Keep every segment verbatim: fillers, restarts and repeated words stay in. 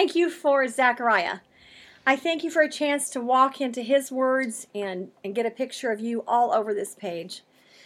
thank you for Zechariah. I thank you for a chance to walk into his words and, and get a picture of you all over this page.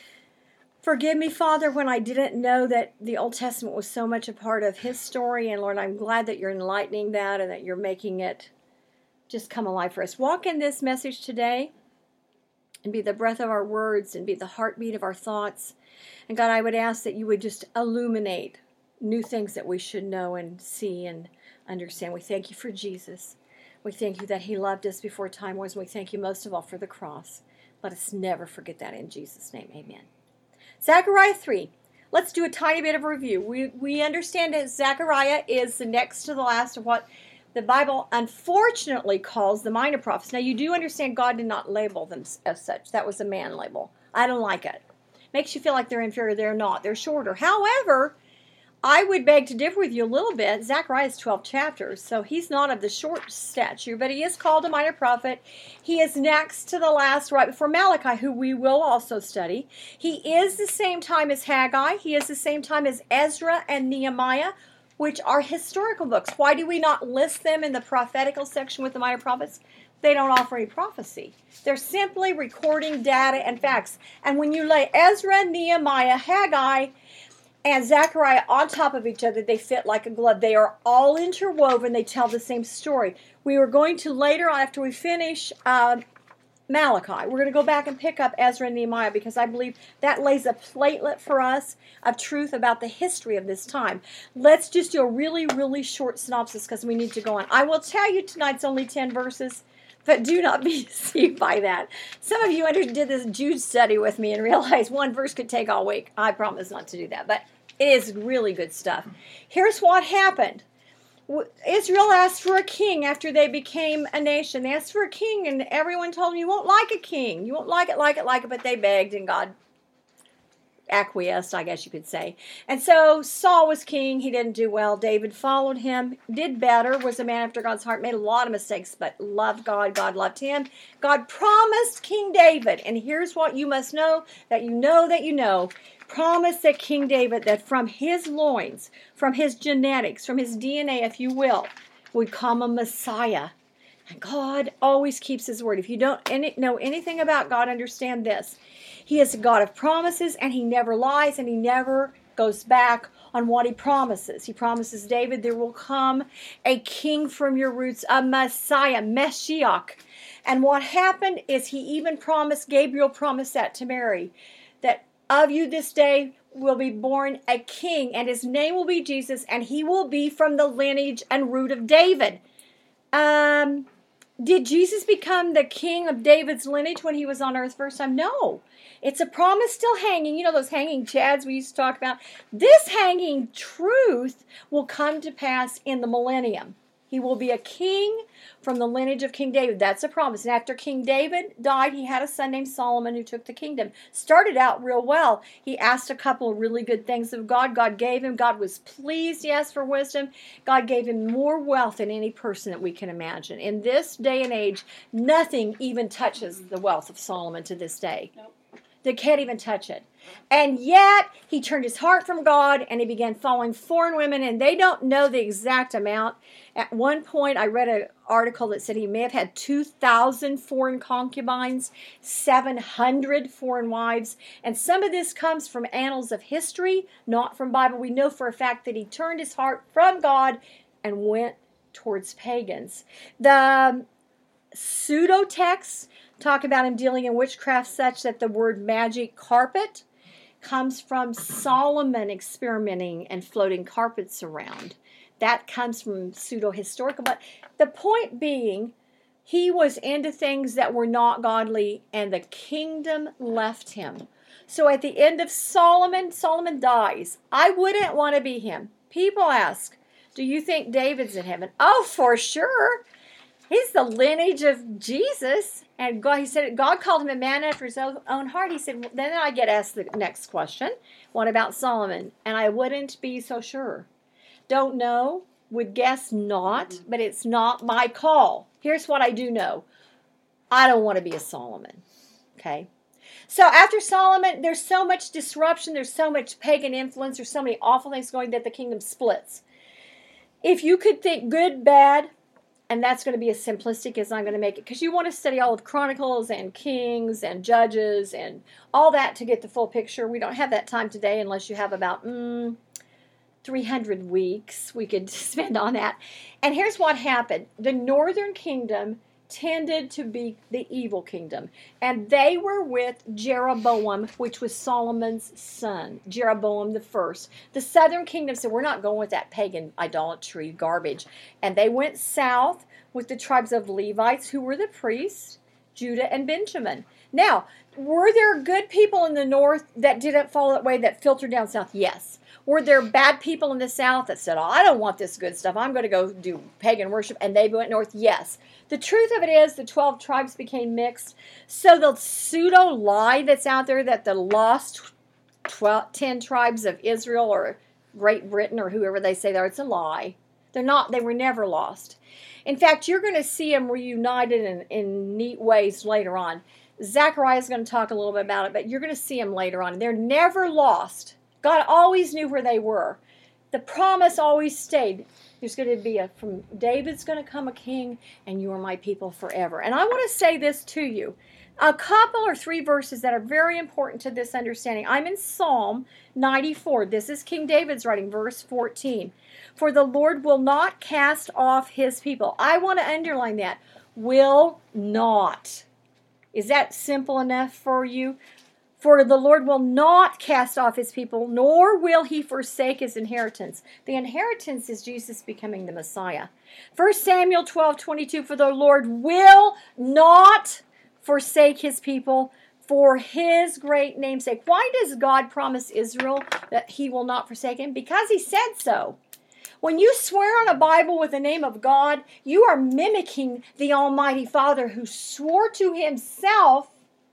Forgive me, Father, when I didn't know that the Old Testament was so much a part of his story. And Lord, I'm glad that you're enlightening that and that you're making it just come alive for us. Walk in this message today and be the breath of our words and be the heartbeat of our thoughts. And God, I would ask that you would just illuminate new things that we should know and see and understand. We thank you for Jesus. We thank you that he loved us before time was. And we thank you most of all for the cross. Let us never forget that in Jesus' name. Amen. Zechariah three. Let's do a tiny bit of a review. We, we understand that Zechariah is the next to the last of what the Bible unfortunately calls the minor prophets. Now, you do understand God did not label them as such. That was a man label. I don't like it. Makes you feel like they're inferior. They're not. They're shorter. However, I would beg to differ with you a little bit. Zechariah is twelve chapters, so he's not of the short stature, but he is called a minor prophet. He is next to the last, right before Malachi, who we will also study. He is the same time as Haggai. He is the same time as Ezra and Nehemiah, which are historical books. Why do we not list them in the prophetical section with the minor prophets? They don't offer any prophecy. They're simply recording data and facts. And when you lay Ezra, Nehemiah, Haggai, and Zechariah on top of each other, they fit like a glove. They are all interwoven. They tell the same story. We are going to later on, after we finish uh, Malachi, we're going to go back and pick up Ezra and Nehemiah because I believe that lays a platelet for us of truth about the history of this time. Let's just do a really, really short synopsis because we need to go on. I will tell you tonight's only ten verses, but do not be deceived by that. Some of you did this Jude study with me and realized one verse could take all week. I promise not to do that, but it is really good stuff. Here's what happened. Israel asked for a king after they became a nation. They asked for a king, and everyone told them, you won't like a king. You won't like it, like it, like it, but they begged, and God acquiesced, I guess you could say. And so Saul was king. He didn't do well. David followed him, did better, was a man after God's heart, made a lot of mistakes, but loved God. God loved him. God promised King David, and here's what you must know, that you know that you know, promised that King David, that from his loins, from his genetics, from his D N A, if you will, would come a Messiah. And God always keeps his word. If you don't any, know anything about God, understand this. He is a God of promises, and he never lies, and he never goes back on what he promises. He promises David, there will come a king from your roots, a Messiah, Mashiach. And what happened is he even promised, Gabriel promised that to Mary, that of you this day will be born a king, and his name will be Jesus, and he will be from the lineage and root of David. Um, did Jesus become the king of David's lineage when he was on earth first time? No. It's a promise still hanging. You know those hanging chads we used to talk about? This hanging truth will come to pass in the millennium. He will be a king from the lineage of King David. That's a promise. And after King David died, he had a son named Solomon who took the kingdom. Started out real well. He asked a couple of really good things of God. God gave him. God was pleased. He asked for wisdom. God gave him more wealth than any person that we can imagine. In this day and age, nothing even touches the wealth of Solomon to this day. Nope. They can't even touch it. And yet, he turned his heart from God, and he began following foreign women, and they don't know the exact amount. At one point, I read an article that said he may have had two thousand foreign concubines, seven hundred foreign wives, and some of this comes from annals of history, not from Bible. We know for a fact that he turned his heart from God and went towards pagans. The pseudo-texts talk about him dealing in witchcraft such that the word magic carpet comes from Solomon experimenting and floating carpets around. That comes from pseudo-historical. But the point being, he was into things that were not godly, and the kingdom left him. So at the end of Solomon, Solomon dies. I wouldn't want to be him. People ask, do you think David's in heaven? Oh, for sure. He's the lineage of Jesus. And God, he said, God called him a man after his own heart. He said, well, then I get asked the next question. What about Solomon? And I wouldn't be so sure. Don't know, would guess not, but it's not my call. Here's what I do know. I don't want to be a Solomon. Okay? So after Solomon, there's so much disruption, there's so much pagan influence, there's so many awful things going that the kingdom splits. if you could think good, bad, and that's going to be as simplistic as I'm going to make it, because you want to study all of Chronicles and Kings and Judges and all that to get the full picture. We don't have that time today unless you have about mm, three hundred weeks we could spend on that. And here's what happened. The northern kingdom tended to be the evil kingdom, and they were with Jeroboam, which was Solomon's son, Jeroboam the first. The southern kingdom said, we're not going with that pagan idolatry garbage, and they went south with the tribes of Levites, who were the priests, Judah and Benjamin. Now, were there good people in the north that didn't follow that way, that filtered down south? Yes. Were there bad people in the south that said, oh, I don't want this good stuff, I'm going to go do pagan worship, and they went north? Yes. The truth of it is the twelve tribes became mixed. So the pseudo lie that's out there that the lost twelve, ten tribes of Israel or Great Britain or whoever they say they are, it's a lie. They're not. They were never lost. In fact, you're going to see them reunited in, in neat ways later on. Zechariah is going to talk a little bit about it, but you're going to see them later on. They're never lost. God always knew where they were. The promise always stayed. There's going to be a, from David's going to come a king, and you are my people forever. And I want to say this to you. A couple or three verses that are very important to this understanding. I'm in Psalm ninety-four. This is King David's writing, verse fourteen. For the Lord will not cast off his people. I want to underline that. Will not. Is that simple enough for you? For the Lord will not cast off his people, nor will he forsake his inheritance. The inheritance is Jesus becoming the Messiah. First Samuel twelve twenty-two, for the Lord will not forsake his people for his great name's sake. Why does God promise Israel that he will not forsake him? Because he said so. When you swear on a Bible with the name of God, you are mimicking the Almighty Father who swore to himself.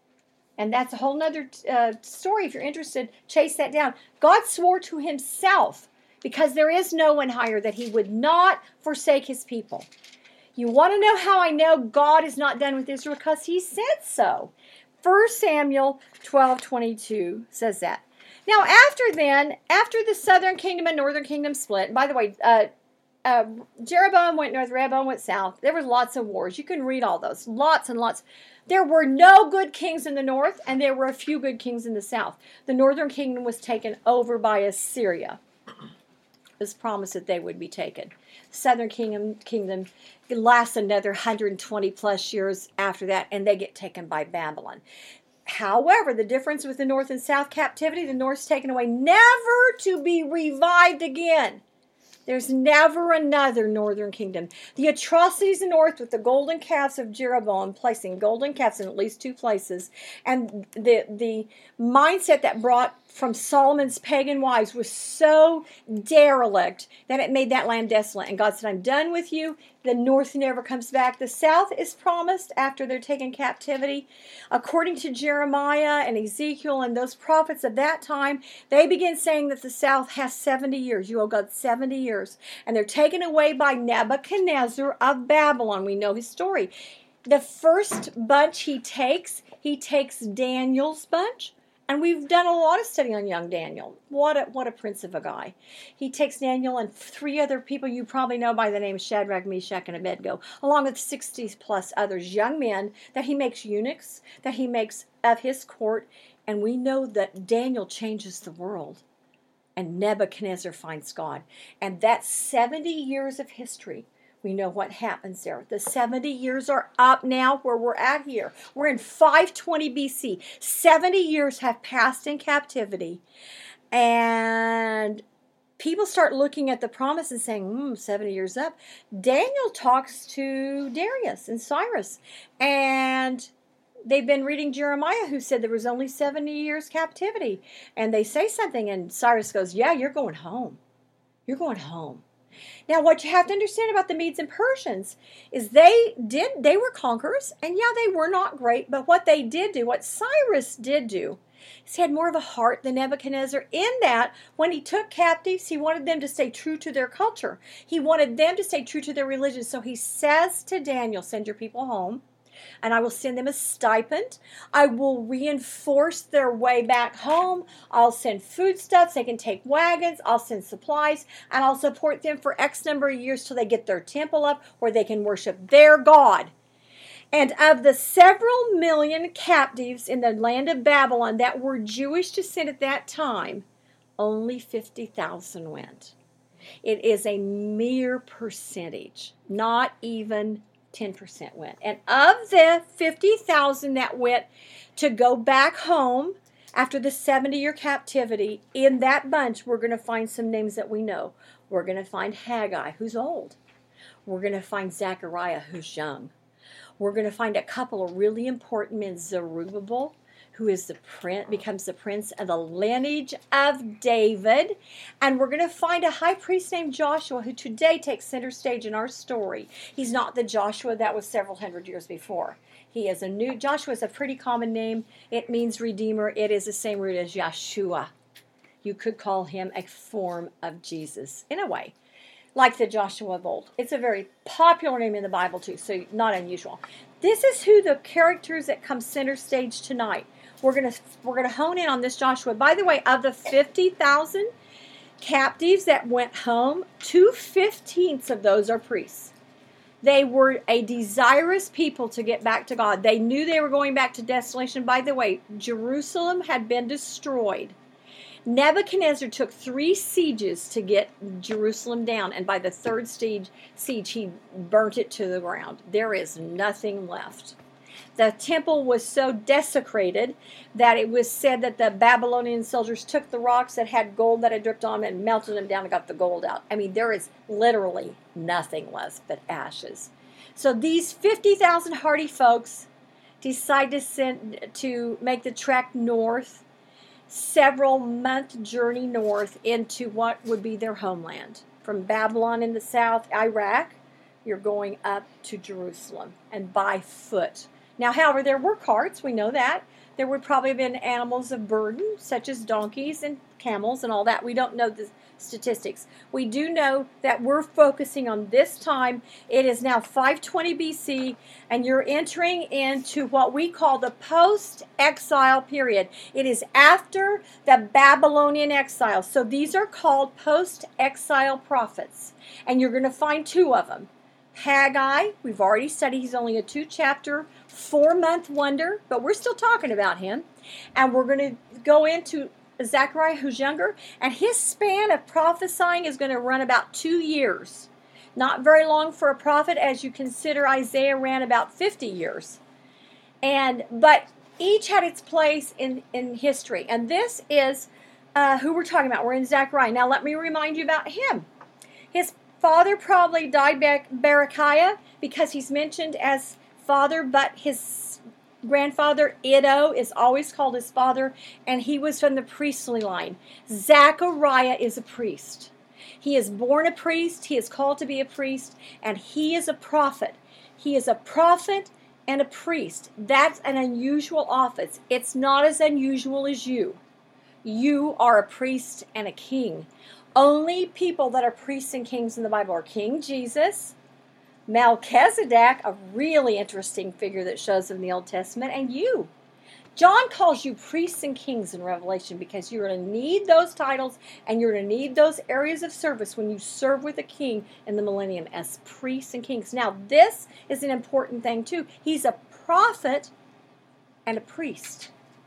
And that's a whole nother uh, story. If you're interested, chase that down. God swore to himself, because there is no one higher, that he would not forsake his people. You want to know how I know God is not done with Israel? Because he said so. First Samuel twelve twenty-two says that. Now after then, after the southern kingdom and northern kingdom split, and by the way, uh, uh, Jeroboam went north, Rehoboam went south. There was lots of wars. You can read all those. Lots and lots. There were no good kings in the north, and there were a few good kings in the south. The northern kingdom was taken over by Assyria. It was promised that they would be taken. Southern kingdom, kingdom lasts another one hundred twenty plus years after that, and they get taken by Babylon. However, the difference with the north and south captivity, the north's taken away, never to be revived again. There's never another northern kingdom. The atrocities in the north with the golden calves of Jeroboam, placing golden calves in at least two places, and the the mindset that brought from Solomon's pagan wives was so derelict that it made that land desolate. And God said, I'm done with you. The north never comes back. The south is promised after they're taken captivity. According to Jeremiah and Ezekiel and those prophets of that time, they begin saying that the south has seventy years. You owe God seventy years. And they're taken away by Nebuchadnezzar of Babylon. We know his story. The first bunch he takes, he takes Daniel's bunch. And we've done a lot of study on young Daniel. What a, what a prince of a guy. He takes Daniel and three other people you probably know by the name Shadrach, Meshach, and Abednego, along with sixty plus others, young men, that he makes eunuchs, that he makes of his court. And we know that Daniel changes the world. And Nebuchadnezzar finds God. And that's seventy years of history. We know what happens there. The seventy years are up now where we're at here. We're in five twenty B C. seventy years have passed in captivity. And people start looking at the promise and saying, hmm, seventy years up. Daniel talks to Darius and Cyrus. And they've been reading Jeremiah, who said there was only seventy years captivity. And they say something, and Cyrus goes, yeah, you're going home. You're going home. Now, what you have to understand about the Medes and Persians is they did, they were conquerors, and yeah, they were not great, but what they did do, what Cyrus did do, is he had more of a heart than Nebuchadnezzar in that when he took captives, he wanted them to stay true to their culture. He wanted them to stay true to their religion. So he says to Daniel, send your people home. and I will send them a stipend. I will reinforce their way back home. I'll send foodstuffs. They can take wagons. I'll send supplies, and I'll support them for X number of years till they get their temple up where they can worship their God. And of the several million captives in the land of Babylon that were Jewish descent at that time, only fifty thousand went. It is a mere percentage, not even ten percent went. And of the fifty thousand that went to go back home after the seventy-year captivity, in that bunch, we're going to find some names that we know. We're going to find Haggai, who's old. We're going to find Zechariah, who's young. We're going to find a couple of really important men, Zerubbabel, who is the prince, becomes the prince of the lineage of David. And we're going to find a high priest named Joshua, who today takes center stage in our story. He's not the Joshua that was several hundred years before. He is a new, Joshua is a pretty common name. It means redeemer. It is the same root as Yeshua. You could call him a form of Jesus, in a way, like the Joshua of old. It's a very popular name in the Bible too, so not unusual. This is who the characters that come center stage tonight. We're gonna we're gonna hone in on this Joshua. By the way, of the fifty thousand captives that went home, two fifteenths of those are priests. They were a desirous people to get back to God. They knew they were going back to desolation. By the way, Jerusalem had been destroyed. Nebuchadnezzar took three sieges to get Jerusalem down, and by the third siege, siege, he burnt it to the ground. There is nothing left. The temple was so desecrated that it was said that the Babylonian soldiers took the rocks that had gold that had dripped on them and melted them down and got the gold out. I mean, there is literally nothing left but ashes. So these fifty thousand hardy folks decide to send to make the trek north, several month journey north into what would be their homeland. From Babylon in the south, Iraq, you're going up to Jerusalem, and by foot. Now, however, there were carts, we know that. There would probably have been animals of burden, such as donkeys and camels and all that. We don't know the statistics. We do know that we're focusing on this time. It is now five twenty B C, and you're entering into what we call the post-exile period. It is after the Babylonian exile. So these are called post-exile prophets, and you're going to find two of them. Haggai, we've already studied, he's only a two-chapter, four-month wonder, but we're still talking about him. And we're going to go into Zechariah, who's younger, and his span of prophesying is going to run about two years. Not very long for a prophet, as you consider Isaiah ran about fifty years. And but each had its place in, in history. And this is uh, who we're talking about. We're in Zechariah. Now let me remind you about him. His father probably died back Berechiah because he's mentioned as father, but his grandfather Iddo is always called his father, and he was from the priestly line. Zechariah is a priest. He is born a priest, he is called to be a priest, and he is a prophet. He is a prophet and a priest. That's an unusual office. It's not as unusual as you. You are a priest and a king. Only people that are priests and kings in the Bible are King Jesus, Melchizedek, a really interesting figure that shows in the Old Testament, and you. John calls you priests and kings in Revelation because you're going to need those titles and you're going to need those areas of service when you serve with a king in the millennium as priests and kings. Now, this is an important thing too. He's a prophet and a priest.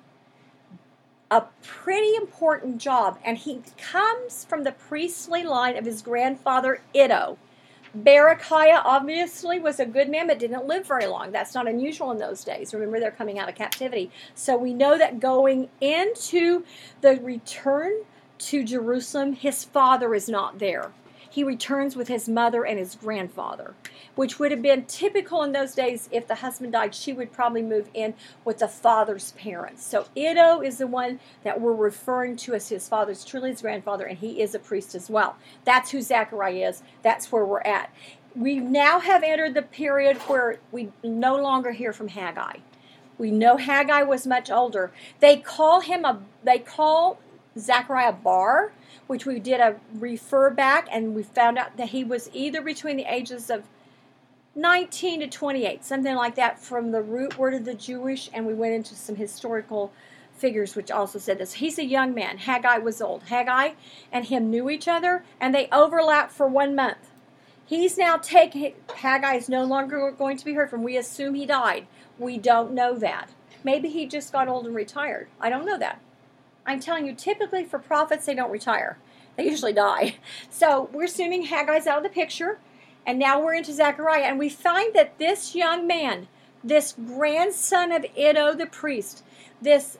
A pretty important job, and he comes from the priestly line of his grandfather Iddo. Berechiah obviously was a good man, but didn't live very long. That's not unusual in those days. Remember, they're coming out of captivity. So we know that going into the return to Jerusalem, his father is not there. He returns with his mother and his grandfather, which would have been typical in those days. If the husband died, she would probably move in with the father's parents. So Iddo is the one that we're referring to as his father's truly his grandfather, and he is a priest as well. That's who Zechariah is. That's where we're at. We now have entered the period where we no longer hear from Haggai. We know Haggai was much older. They call him a, they call Zechariah Bar, which we did a refer back, and we found out that he was either between the ages of nineteen to twenty-eight, something like that, from the root word of the Jewish, and we went into some historical figures which also said this. He's a young man. Haggai was old. Haggai and him knew each other, and they overlapped for one month. He's now taken, Haggai is no longer going to be heard from. We assume he died. We don't know that. Maybe he just got old and retired. I don't know that. I'm telling you, typically for prophets, they don't retire. They usually die. So we're assuming Haggai's out of the picture, and now we're into Zechariah, and we find that this young man, this grandson of Iddo the priest, this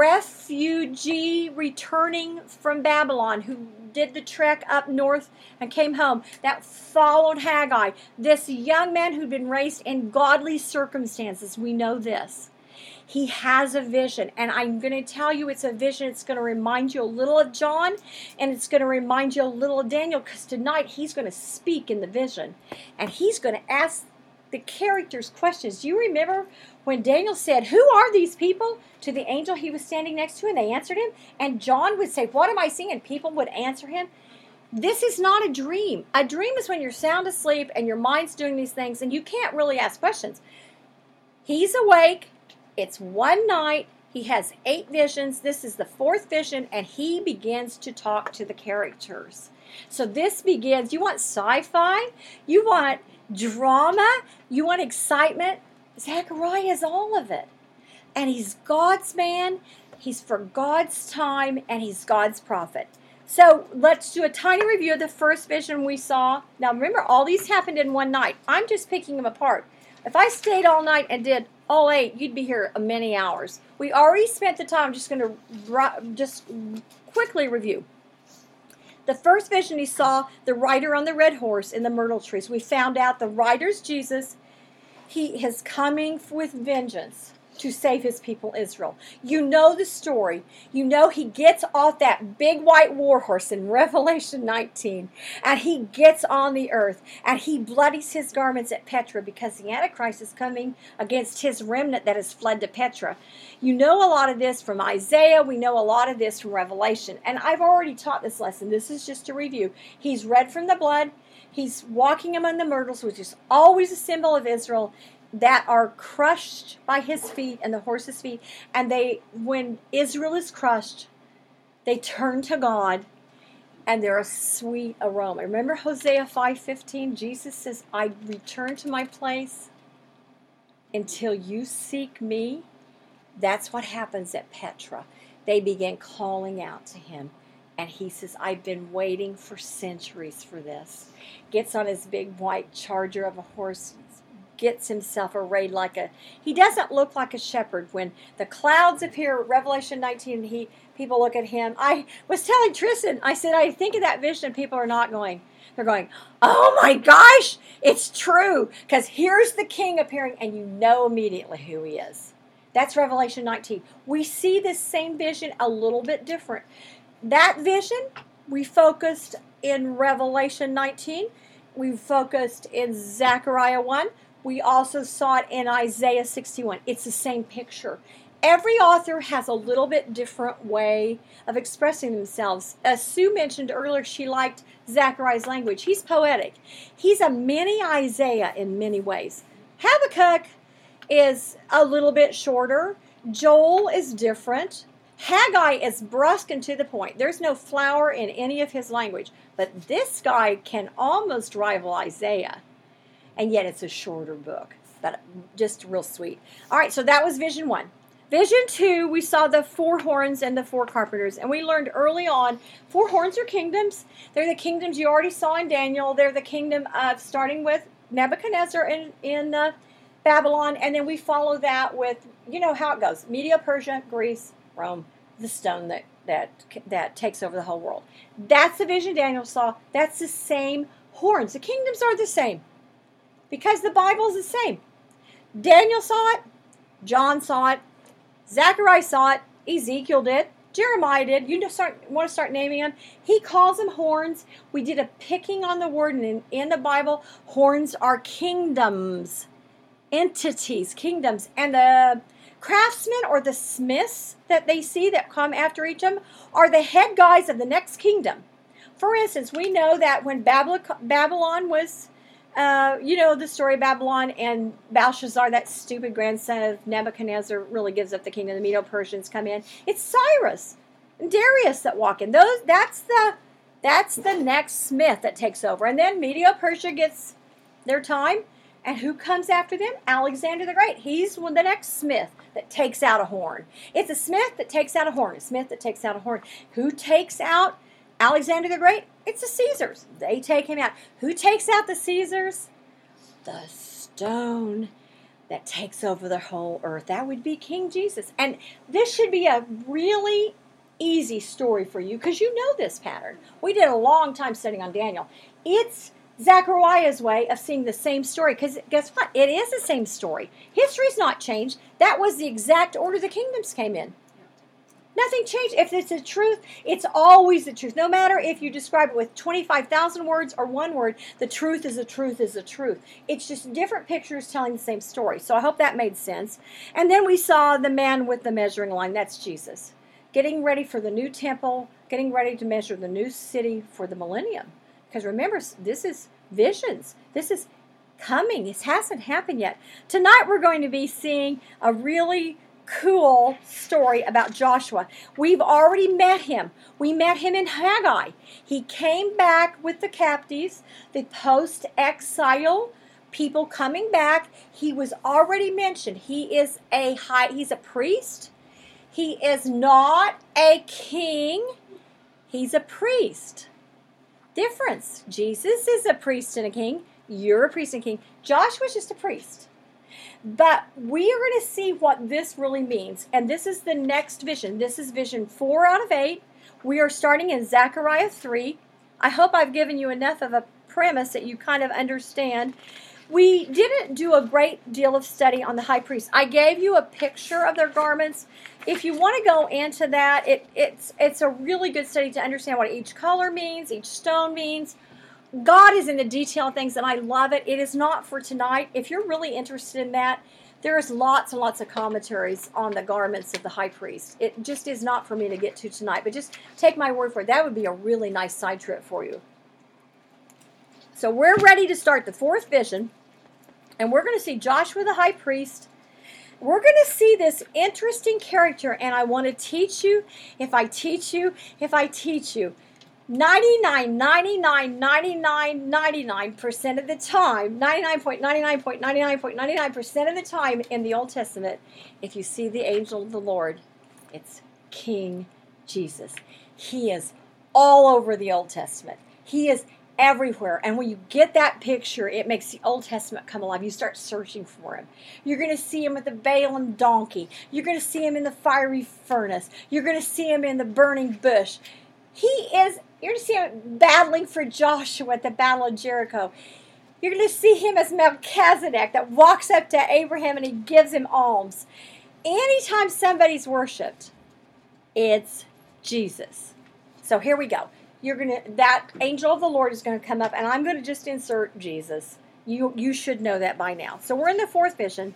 refugee returning from Babylon who did the trek up north and came home, that followed Haggai, this young man who'd been raised in godly circumstances, we know this. He has a vision, and I'm going to tell you it's a vision. It's going to remind you a little of John, and it's going to remind you a little of Daniel, because tonight he's going to speak in the vision, and he's going to ask the characters questions. Do you remember when Daniel said, "Who are these people?" to the angel he was standing next to, and they answered him? And John would say, "What am I seeing?" And people would answer him. This is not a dream. A dream is when you're sound asleep and your mind's doing these things, and you can't really ask questions. He's awake. It's one night. He has eight visions. This is the fourth vision, and he begins to talk to the characters. So this begins, you want sci-fi? You want drama? You want excitement? Zechariah is all of it. And he's God's man. He's for God's time, and he's God's prophet. So let's do a tiny review of the first vision we saw. Now remember, all these happened in one night. I'm just picking them apart. If I stayed all night and did all eight, you'd be here many hours. We already spent the time. I'm just going to just quickly review. The first vision he saw, the rider on the red horse in the myrtle trees. We found out the rider's Jesus. He is coming with vengeance to save his people Israel. You know the story. You know he gets off that big white war horse in Revelation nineteen, and he gets on the earth, and he bloodies his garments at Petra, because the Antichrist is coming against his remnant that has fled to Petra. You know a lot of this from Isaiah. We know a lot of this from Revelation, and I've already taught this lesson. This is just a review. He's red from the blood. He's walking among the myrtles, which is always a symbol of Israel, that are crushed by his feet and the horse's feet. And they, when Israel is crushed, they turn to God, and they're a sweet aroma. Remember Hosea five fifteen? Jesus says, "I return to my place until you seek me." That's what happens at Petra. They begin calling out to him. And he says, "I've been waiting for centuries for this." Gets on his big white charger of a horse, gets himself arrayed like a, he doesn't look like a shepherd. When the clouds appear, Revelation nineteen, he people look at him. I was telling Tristan, I said, I think of that vision, and people are not going, they're going, "Oh my gosh, it's true." Because here's the king appearing, and you know immediately who he is. That's Revelation nineteen. We see this same vision a little bit different. That vision, we focused in Revelation nineteen. We focused in Zechariah one. We also saw it in Isaiah sixty-one. It's the same picture. Every author has a little bit different way of expressing themselves. As Sue mentioned earlier, she liked Zechariah's language. He's poetic. He's a mini Isaiah in many ways. Habakkuk is a little bit shorter. Joel is different. Haggai is brusque and to the point. There's no flower in any of his language. But this guy can almost rival Isaiah. And yet it's a shorter book. But just real sweet. All right, so that was vision one. Vision two, we saw the four horns and the four carpenters. And we learned early on, four horns are kingdoms. They're the kingdoms you already saw in Daniel. They're the kingdom of, starting with Nebuchadnezzar in, in uh, Babylon. And then we follow that with, you know how it goes. Media, Persia, Greece, Rome, the stone that, that, that takes over the whole world. That's the vision Daniel saw. That's the same horns. The kingdoms are the same, because the Bible is the same. Daniel saw it. John saw it. Zechariah saw it. Ezekiel did. Jeremiah did. You just start, want to start naming them. He calls them horns. We did a picking on the word, and in, in the Bible, horns are kingdoms, entities, kingdoms. And the craftsmen or the smiths that they see that come after each of them are the head guys of the next kingdom. For instance, we know that when Babylon was Uh, you know the story of Babylon, and Belshazzar, that stupid grandson of Nebuchadnezzar, really gives up the kingdom. The Medo-Persians come in. It's Cyrus and Darius that walk in. Those that's the that's the next Smith that takes over, and then Medo-Persia gets their time. And who comes after them? Alexander the Great. He's the next Smith that takes out a horn. It's a Smith that takes out a horn. A Smith that takes out a horn. Who takes out Alexander the Great? It's the Caesars. They take him out. Who takes out the Caesars? The stone that takes over the whole earth. That would be King Jesus. And this should be a really easy story for you because you know this pattern. We did a long time studying on Daniel. It's Zechariah's way of seeing the same story, because guess what? It is the same story. History's not changed. That was the exact order the kingdoms came in. Nothing changed. If it's the truth, it's always the truth. No matter if you describe it with twenty-five thousand words or one word, the truth is the truth is the truth. It's just different pictures telling the same story. So I hope that made sense. And then we saw the man with the measuring line. That's Jesus. Getting ready for the new temple, getting ready to measure the new city for the millennium. Because remember, this is visions. This is coming. It hasn't happened yet. Tonight we're going to be seeing a really cool story about Joshua. We've already met him. We met him in Haggai. He came back with the captives, the post-exile people coming back. He was already mentioned. He is a high, he's a priest. He is not a king. He's a priest. Difference. Jesus is a priest and a king. You're a priest and a king. Joshua's just a priest. But we are going to see what this really means. And this is the next vision. This is vision four out of eight. We are starting in Zechariah three. I hope I've given you enough of a premise that you kind of understand. We didn't do a great deal of study on the high priest. I gave you a picture of their garments. If you want to go into that, it, it's it's a really good study to understand what each color means, each stone means. God is in the detail of things, and I love it. It is not for tonight. If you're really interested in that, there's lots and lots of commentaries on the garments of the high priest. It just is not for me to get to tonight, but just take my word for it. That would be a really nice side trip for you. So we're ready to start the fourth vision, and we're going to see Joshua the high priest. We're going to see this interesting character, and I want to teach you, if I teach you, if I teach you, ninety-nine, ninety-nine, ninety-nine, ninety-nine percent of the time, ninety-nine point nine nine point nine nine point nine nine percent of the time in the Old Testament, if you see the angel of the Lord, it's King Jesus. He is all over the Old Testament. He is everywhere. And when you get that picture, it makes the Old Testament come alive. You start searching for him. You're going to see him with the Balaam donkey. You're going to see him in the fiery furnace. You're going to see him in the burning bush. He is, you're going to see him battling for Joshua at the Battle of Jericho. You're going to see him as Melchizedek that walks up to Abraham and he gives him alms. Anytime somebody's worshipped, it's Jesus. So here we go. You're gonna that angel of the Lord is going to come up, and I'm going to just insert Jesus. You you should know that by now. So we're in the fourth vision.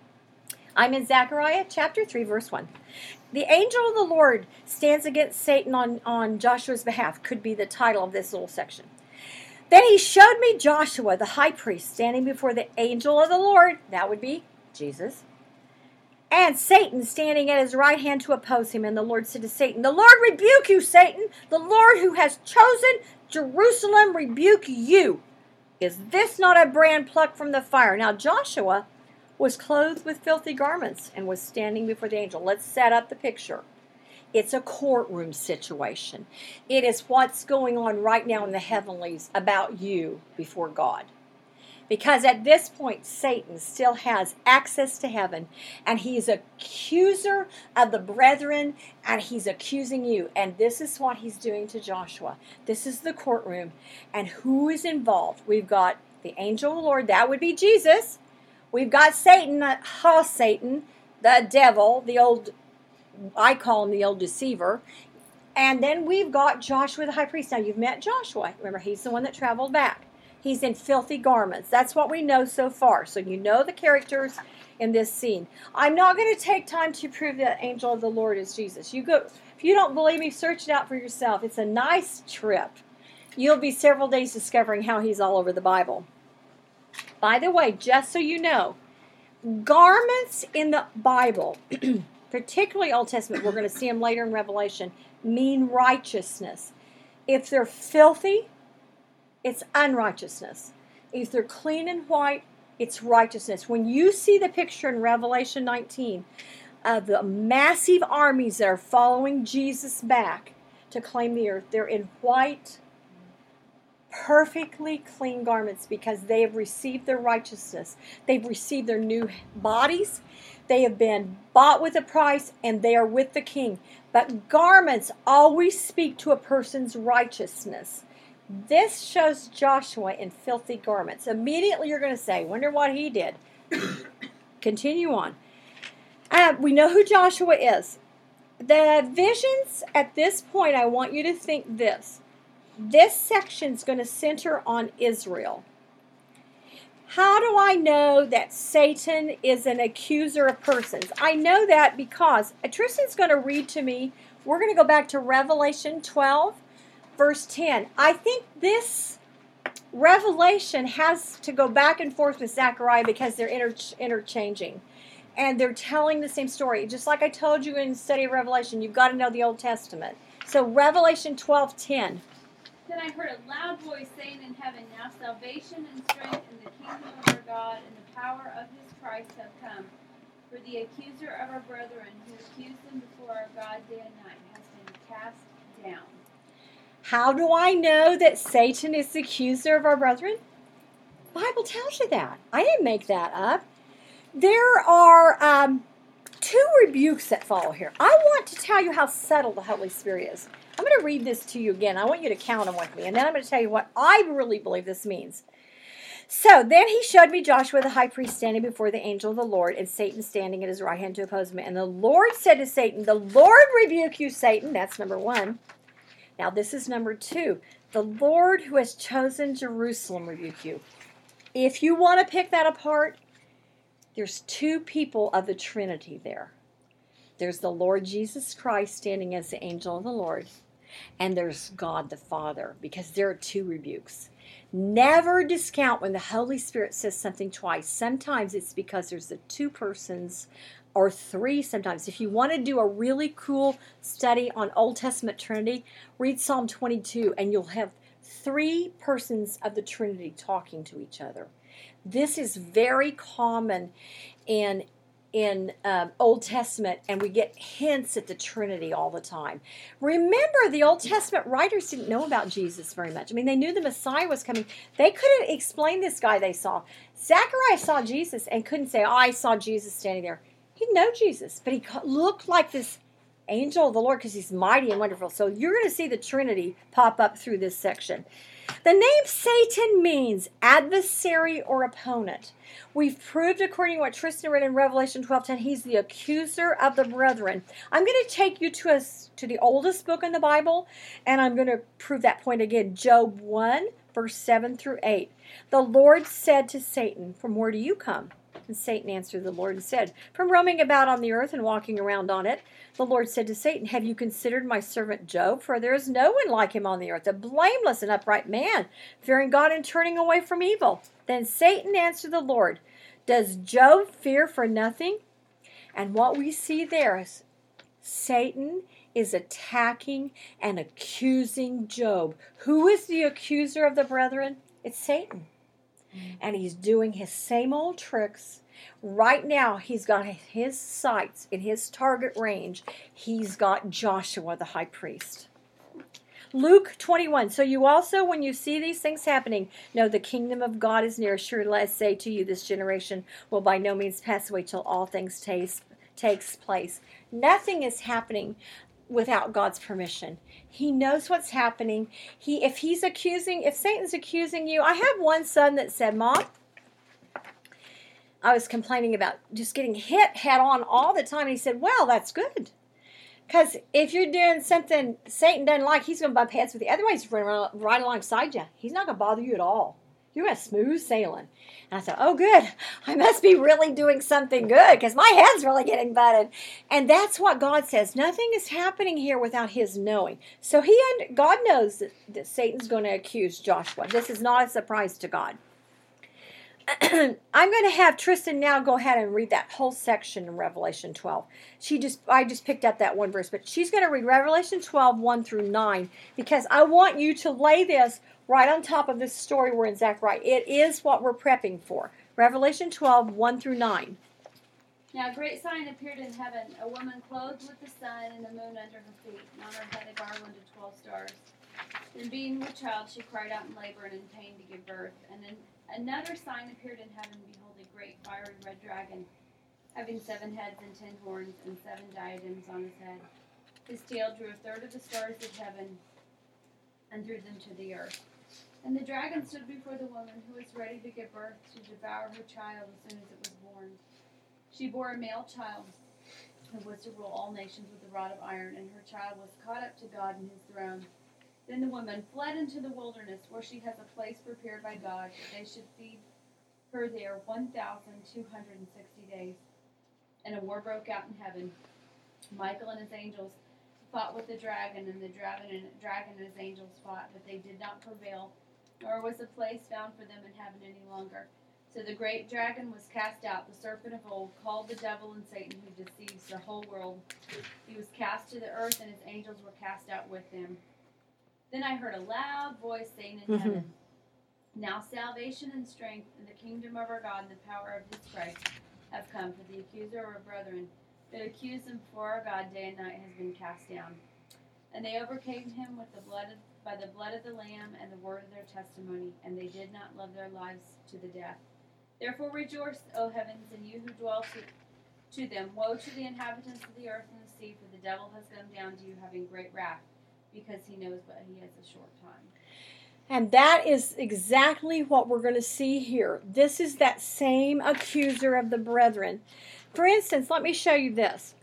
I'm in Zechariah chapter three, verse one. The angel of the Lord stands against Satan on, on Joshua's behalf, could be the title of this little section. Then he showed me Joshua, the high priest, standing before the angel of the Lord. That would be Jesus. And Satan standing at his right hand to oppose him. And the Lord said to Satan, "The Lord rebuke you, Satan. The Lord who has chosen Jerusalem rebuke you. Is this not a brand plucked from the fire?" Now Joshua was clothed with filthy garments and was standing before the angel. Let's set up the picture. It's a courtroom situation. It is what's going on right now in the heavenlies about you before God. Because at this point, Satan still has access to heaven, and he's an accuser of the brethren, and he's accusing you. And this is what he's doing to Joshua. This is the courtroom. And who is involved? We've got the angel of the Lord. That would be Jesus. We've got Satan, ha, Satan, the devil, the old, I call him the old deceiver. And then we've got Joshua the high priest. Now, you've met Joshua. Remember, he's the one that traveled back. He's in filthy garments. That's what we know so far. So you know the characters in this scene. I'm not going to take time to prove that angel of the Lord is Jesus. You go, if you don't believe me, search it out for yourself. It's a nice trip. You'll be several days discovering how he's all over the Bible. By the way, just so you know, garments in the Bible, particularly Old Testament, we're going to see them later in Revelation, mean righteousness. If they're filthy, it's unrighteousness. If they're clean and white, it's righteousness. When you see the picture in Revelation nineteen of the massive armies that are following Jesus back to claim the earth, they're in white, perfectly clean garments because they have received their righteousness. They've received their new bodies. They have been bought with a price, and they are with the King. But garments always speak to a person's righteousness. This shows Joshua in filthy garments. Immediately you're going to say, wonder what he did. Continue on. Uh, we know who Joshua is. The visions at this point, I want you to think this. This section is going to center on Israel. How do I know that Satan is an accuser of persons? I know that because Tristan's going to read to me. We're going to go back to Revelation twelve, verse ten. I think this revelation has to go back and forth with Zechariah because they're inter- interchanging. And they're telling the same story. Just like I told you in the study of Revelation, you've got to know the Old Testament. So Revelation twelve ten. Then I heard a loud voice saying in heaven, now salvation and strength in the kingdom of our God and the power of his Christ have come. For the accuser of our brethren who accused them before our God day and night has been cast down. How do I know that Satan is the accuser of our brethren? The Bible tells you that. I didn't make that up. There are um, two rebukes that follow here. I want to tell you how subtle the Holy Spirit is. I'm going to read this to you again. I want you to count them with me. And then I'm going to tell you what I really believe this means. So then he showed me Joshua the high priest standing before the angel of the Lord, and Satan standing at his right hand to oppose him. And the Lord said to Satan, the Lord rebuke you, Satan. That's number one. Now this is number two. The Lord who has chosen Jerusalem rebuke you. If you want to pick that apart, there's two people of the Trinity there. There's the Lord Jesus Christ standing as the angel of the Lord. And there's God the Father, because there are two rebukes. Never discount when the Holy Spirit says something twice. Sometimes it's because there's the two persons, or three sometimes. If you want to do a really cool study on Old Testament Trinity, read Psalm twenty-two, and you'll have three persons of the Trinity talking to each other. This is very common in in um, Old Testament, and we get hints at the Trinity all the time. Remember, the Old Testament writers didn't know about Jesus very much. I mean, they knew the Messiah was coming. They couldn't explain this guy they saw. Zechariah saw Jesus and couldn't say, oh, I saw Jesus standing there. He didn't know Jesus, but he looked like this angel of the Lord because he's mighty and wonderful. So you're going to see the Trinity pop up through this section. The name Satan means adversary or opponent. We've proved, according to what Tristan read in Revelation twelve ten, he's the accuser of the brethren. I'm going to take you to us to the oldest book in the Bible, and I'm going to prove that point again. Job one, verse seven through eight. The Lord said to Satan, from where do you come? And Satan answered the Lord and said, from roaming about on the earth and walking around on it. The Lord said to Satan, have you considered my servant Job? For there is no one like him on the earth, a blameless and upright man, fearing God and turning away from evil. Then Satan answered the Lord, does Job fear for nothing? And what we see there is Satan is attacking and accusing Job. Who is the accuser of the brethren? It's Satan. And he's doing his same old tricks. Right now, he's got his sights in his target range. He's got Joshua, the high priest. Luke twenty-one. So you also, when you see these things happening, know the kingdom of God is near. Surely I say to you, this generation will by no means pass away till all things taste, takes place. Nothing is happening without God's permission. He knows what's happening. He, if he's accusing, if Satan's accusing you, I have one son that said, Mom, I was complaining about just getting hit head on all the time. And he said, well, that's good. Because if you're doing something Satan doesn't like, he's going to bump heads with you. Otherwise, he's running right alongside you. He's not going to bother you at all. You're going to smooth sailing. And I thought, oh, good. I must be really doing something good because my head's really getting butted. And that's what God says. Nothing is happening here without his knowing. So he, God knows that, that Satan's going to accuse Joshua. This is not a surprise to God. I'm going to have Tristan now go ahead and read that whole section in Revelation twelve. She just, I just picked up that one verse, but she's going to read Revelation twelve, one through nine, because I want you to lay this right on top of this story we're in Zechariah. It is what we're prepping for. Revelation twelve, one through nine. Now a great sign appeared in heaven, a woman clothed with the sun and the moon under her feet, and on her head a garland of twelve stars. Then being with child, she cried out in labor and in pain to give birth. And then another sign appeared in heaven, behold, a great fiery red dragon, having seven heads and ten horns, and seven diadems on his head. His tail drew a third of the stars of heaven, and threw them to the earth. And the dragon stood before the woman, who was ready to give birth, to devour her child as soon as it was born. She bore a male child, who was to rule all nations with a rod of iron, and her child was caught up to God in his throne. Then the woman fled into the wilderness, where she has a place prepared by God, that they should feed her there one thousand two hundred sixty days. And a war broke out in heaven. Michael and his angels fought with the dragon, and the dragon and, dragon and his angels fought, but they did not prevail, nor was a place found for them in heaven any longer. So the great dragon was cast out, the serpent of old, called the devil and Satan, who deceives the whole world. He was cast to the earth, and his angels were cast out with him. Then I heard a loud voice saying in Mm-hmm. heaven, now salvation and strength and the kingdom of our God and the power of his Christ have come, for the accuser of our brethren that accused them before our God day and night has been cast down. And they overcame him with the blood of, by the blood of the Lamb and the word of their testimony, and they did not love their lives to the death. Therefore rejoice, O heavens, and you who dwell to, to them. Woe to the inhabitants of the earth and the sea, for the devil has come down to you having great wrath, because he knows but he has a short time. And that is exactly what we're going to see here. This is that same accuser of the brethren. For instance, let me show you this.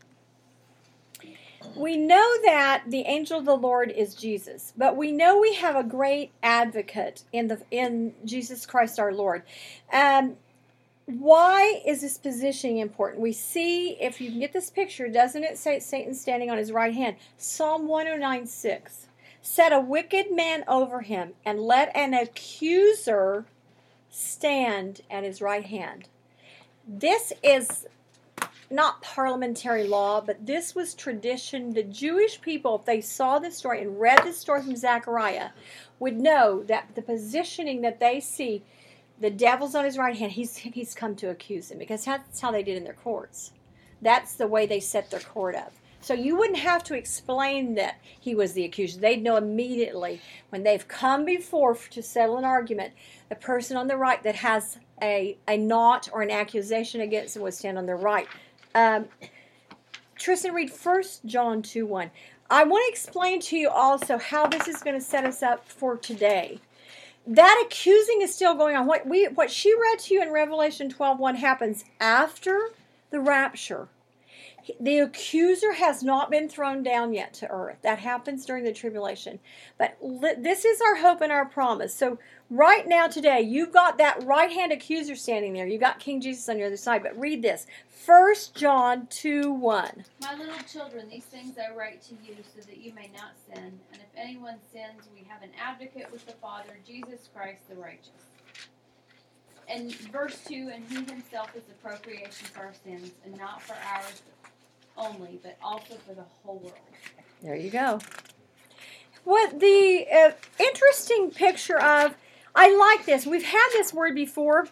We know that the angel of the Lord is Jesus, but we know we have a great advocate in the in Jesus Christ our Lord. Um, why is this positioning important? We see, if you can get this picture, doesn't it say Satan standing on his right hand? Psalm one oh nine, six. Set a wicked man over him, and let an accuser stand at his right hand. This is not parliamentary law, but this was tradition. The Jewish people, if they saw this story and read this story from Zechariah, would know that the positioning that they see, the devil's on his right hand, he's he's come to accuse him, because that's how they did in their courts. That's the way they set their court up. So you wouldn't have to explain that he was the accuser. They'd know immediately when they've come before to settle an argument, the person on the right that has a, a knot or an accusation against them would stand on their right. Um, Tristan, read First John two one. I want to explain to you also how this is going to set us up for today. That accusing is still going on. What we what she read to you in Revelation twelve one happens after the rapture. The accuser has not been thrown down yet to earth. That happens during the tribulation. But li- this is our hope and our promise. So right now today, you've got that right-hand accuser standing there. You've got King Jesus on the other side. But read this. First John two one. My little children, these things I write to you so that you may not sin. And if anyone sins, we have an advocate with the Father, Jesus Christ the righteous. And verse two, and he himself is the propitiation for our sins, and not for ours only, but also for the whole world. There you go. What the uh, interesting picture of, I like this. We've had this word before.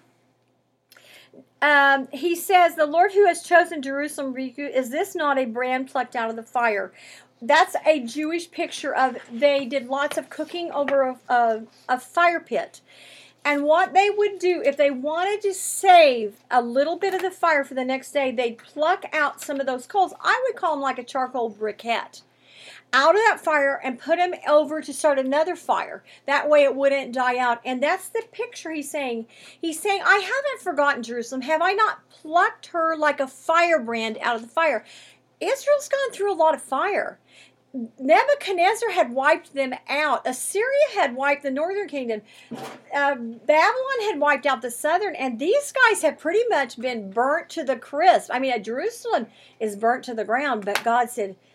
Um, he says, the Lord who has chosen Jerusalem, is this not a brand plucked out of the fire? That's a Jewish picture of, they did lots of cooking over a, a, a fire pit. And what they would do, if they wanted to save a little bit of the fire for the next day, they'd pluck out some of those coals. I would call them like a charcoal briquette. Out of that fire and put them over to start another fire. That way it wouldn't die out. And that's the picture he's saying. He's saying, I haven't forgotten Jerusalem. Have I not plucked her like a firebrand out of the fire? Israel's gone through a lot of fire. Nebuchadnezzar had wiped them out. Assyria had wiped the northern kingdom. Uh, Babylon had wiped out the southern. And these guys have pretty much been burnt to the crisp. I mean, Jerusalem is burnt to the ground. But God said,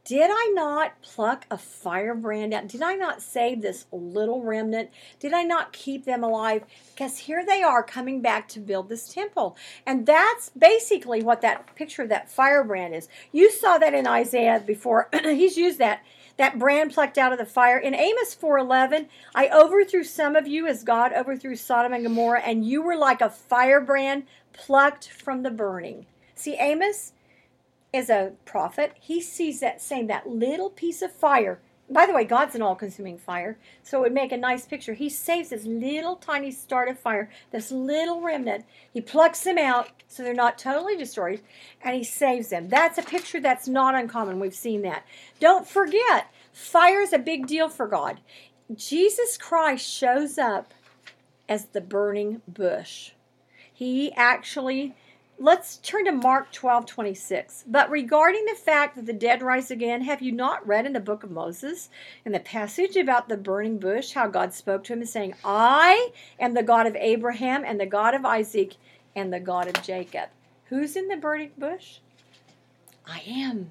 Did I not pluck a firebrand out? Did I not save this little remnant? Did I not keep them alive? Because here they are coming back to build this temple. And that's basically what that picture of that firebrand is. You saw that in Isaiah before. He's used that. That brand plucked out of the fire. In Amos four eleven, I overthrew some of you as God overthrew Sodom and Gomorrah, and you were like a firebrand plucked from the burning. See, Amos is a prophet. He sees that same, that little piece of fire. By the way, God's an all-consuming fire, so it would make a nice picture. He saves this little tiny start of fire, this little remnant. He plucks them out so they're not totally destroyed, and he saves them. That's a picture that's not uncommon. We've seen that. Don't forget, fire is a big deal for God. Jesus Christ shows up as the burning bush. He actually... Let's turn to Mark twelve twenty-six. But regarding the fact that the dead rise again, have you not read in the book of Moses, in the passage about the burning bush, how God spoke to him and saying, I am the God of Abraham and the God of Isaac and the God of Jacob. Who's in the burning bush? I am.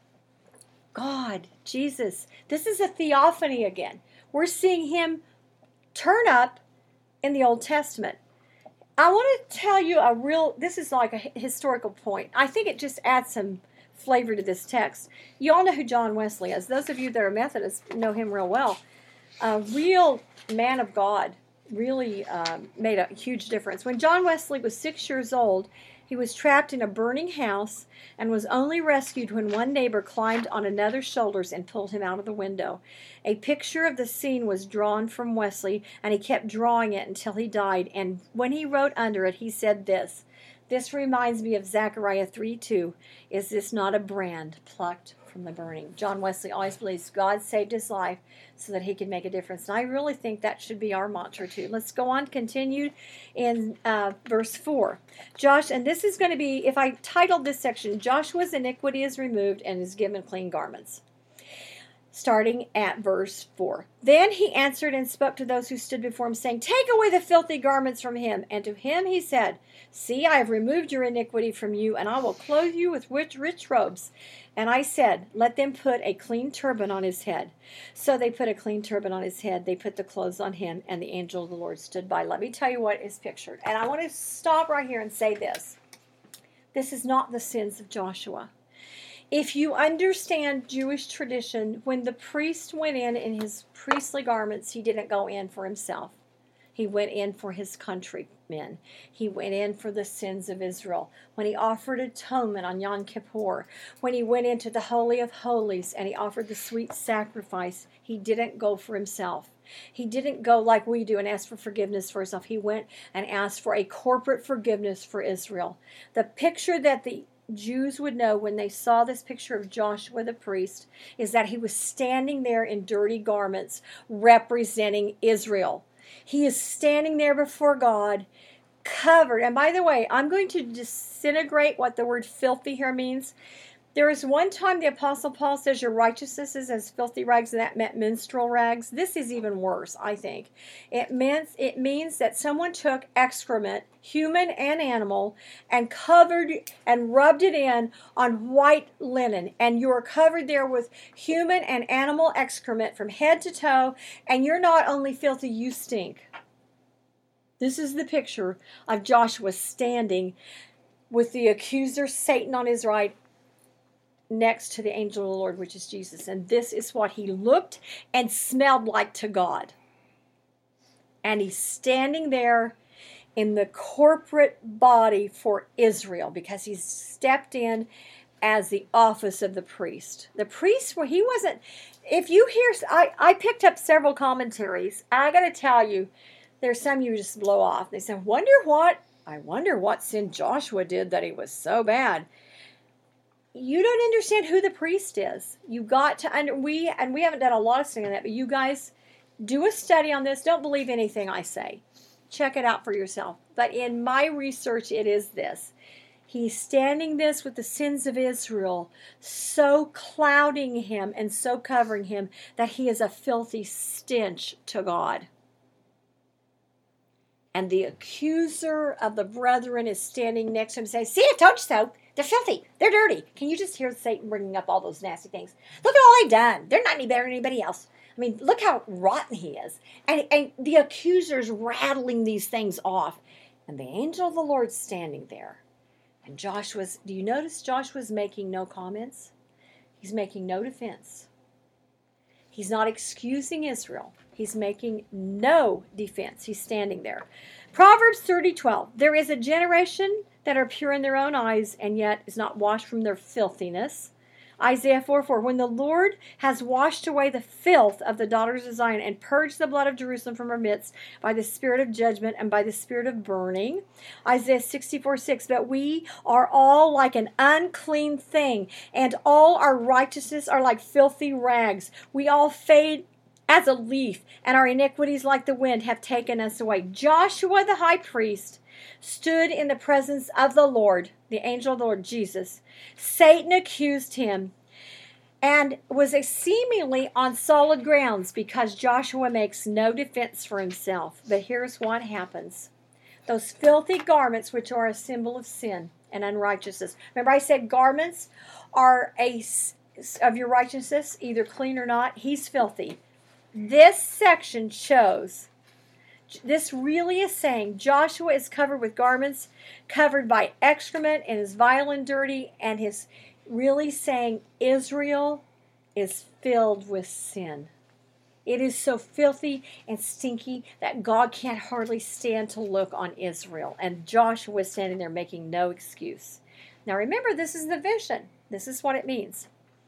God, Jesus. This is a theophany again. We're seeing him turn up in the Old Testament. I want to tell you a real, this is like a historical point. I think it just adds some flavor to this text. You all know who John Wesley is. Those of you that are Methodists know him real well. A real man of God, really um, made a huge difference. When John Wesley was six years old, he was trapped in a burning house and was only rescued when one neighbor climbed on another's shoulders and pulled him out of the window. A picture of the scene was drawn from Wesley, and he kept drawing it until he died. And when he wrote under it, he said this, this reminds me of Zechariah three two. Is this not a brand plucked from the burning? John Wesley always believes God saved his life so that he could make a difference. And I really think that should be our mantra too. Let's go on, continue in uh, verse four. Josh, and this is going to be, if I titled this section, Joshua's iniquity is removed and is given clean garments. Starting at verse four. Then he answered and spoke to those who stood before him, saying, take away the filthy garments from him. And to him he said, see, I have removed your iniquity from you, and I will clothe you with rich, rich robes. And I said, let them put a clean turban on his head. So they put a clean turban on his head. They put the clothes on him, and the angel of the Lord stood by. Let me tell you what is pictured. And I want to stop right here and say this. This is not the sins of Joshua. If you understand Jewish tradition, when the priest went in in his priestly garments, he didn't go in for himself. He went in for his countrymen. He went in for the sins of Israel. When he offered atonement on Yom Kippur, when he went into the Holy of Holies and he offered the sweet sacrifice, he didn't go for himself. He didn't go like we do and ask for forgiveness for himself. He went and asked for a corporate forgiveness for Israel. The picture that the Jews would know when they saw this picture of Joshua the priest is that he was standing there in dirty garments representing Israel. He is standing there before God, covered. And by the way, I'm going to disintegrate what the word filthy here means. There is one time the Apostle Paul says your righteousness is as filthy rags, and that meant menstrual rags. This is even worse, I think. It meant it means that someone took excrement, human and animal, and covered and rubbed it in on white linen. And you are covered there with human and animal excrement from head to toe, and you're not only filthy, you stink. This is the picture of Joshua standing with the accuser, Satan, on his right, next to the angel of the Lord, which is Jesus. And this is what he looked and smelled like to God. And he's standing there in the corporate body for Israel because he's stepped in as the office of the priest. The priest, well, he wasn't, if you hear, I, I picked up several commentaries. I got to tell you, there's some you just blow off. They said, wonder what, I wonder what sin Joshua did that he was so bad. You don't understand who the priest is. You got to under we and we haven't done a lot of study on that, but you guys do a study on this. Don't believe anything I say. Check it out for yourself. But in my research, it is this. He's standing this with the sins of Israel, so clouding him and so covering him that he is a filthy stench to God. And the accuser of the brethren is standing next to him saying, see, I told you so. They're filthy. They're dirty. Can you just hear Satan bringing up all those nasty things? Look at all they've done. They're not any better than anybody else. I mean, look how rotten he is. And, and the accuser's rattling these things off. And the angel of the Lord's standing there. And Joshua's, do you notice Joshua's making no comments? He's making no defense. He's not excusing Israel. He's making no defense. He's standing there. Proverbs thirty twelve. There is a generation that are pure in their own eyes and yet is not washed from their filthiness. Isaiah four four. When the Lord has washed away the filth of the daughters of Zion and purged the blood of Jerusalem from her midst by the spirit of judgment and by the spirit of burning. Isaiah sixty-four six. But we are all like an unclean thing, and all our righteousness are like filthy rags. We all fade as a leaf, and our iniquities like the wind have taken us away. Joshua the high priest stood in the presence of the Lord, the angel of the Lord, Jesus. Satan accused him and was seemingly on solid grounds because Joshua makes no defense for himself. But here's what happens. Those filthy garments, which are a symbol of sin and unrighteousness. Remember I said garments are a of your righteousness, either clean or not. He's filthy. This section shows, this really is saying Joshua is covered with garments, covered by excrement, and is vile and dirty, and his really saying Israel is filled with sin. It is so filthy and stinky that God can't hardly stand to look on Israel. And Joshua is standing there making no excuse. Now remember, this is the vision. This is what it means.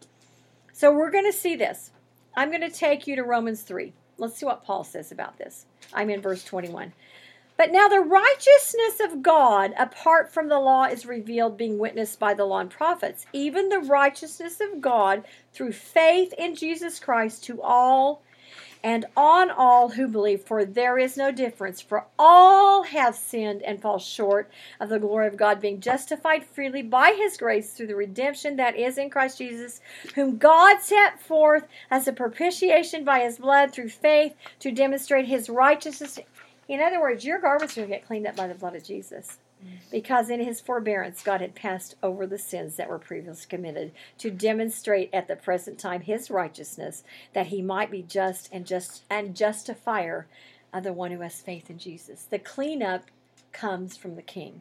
So we're going to see this. I'm going to take you to Romans three. Let's see what Paul says about this. I'm in verse twenty-one. But now the righteousness of God apart from the law is revealed, being witnessed by the law and prophets, even the righteousness of God through faith in Jesus Christ to all and on all who believe. For there is no difference, for all have sinned and fall short of the glory of God, being justified freely by his grace through the redemption that is in Christ Jesus, whom God set forth as a propitiation by his blood through faith to demonstrate his righteousness. In other words, your garments are going to get cleaned up by the blood of Jesus. Because in his forbearance, God had passed over the sins that were previously committed to demonstrate at the present time his righteousness, that he might be just and just and justifier of the one who has faith in Jesus. The cleanup comes from the King.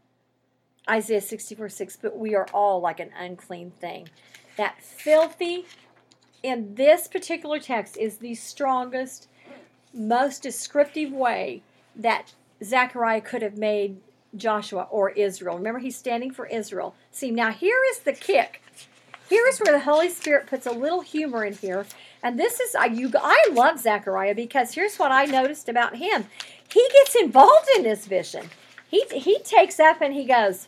Isaiah sixty-four six, but we are all like an unclean thing. That filthy, in this particular text, is the strongest, most descriptive way that Zechariah could have made Joshua or Israel. Remember, he's standing for Israel. See, now here is the kick. Here is where the Holy Spirit puts a little humor in here. And this is, I, you, I love Zechariah because here's what I noticed about him. He gets involved in this vision. He, he takes up and he goes,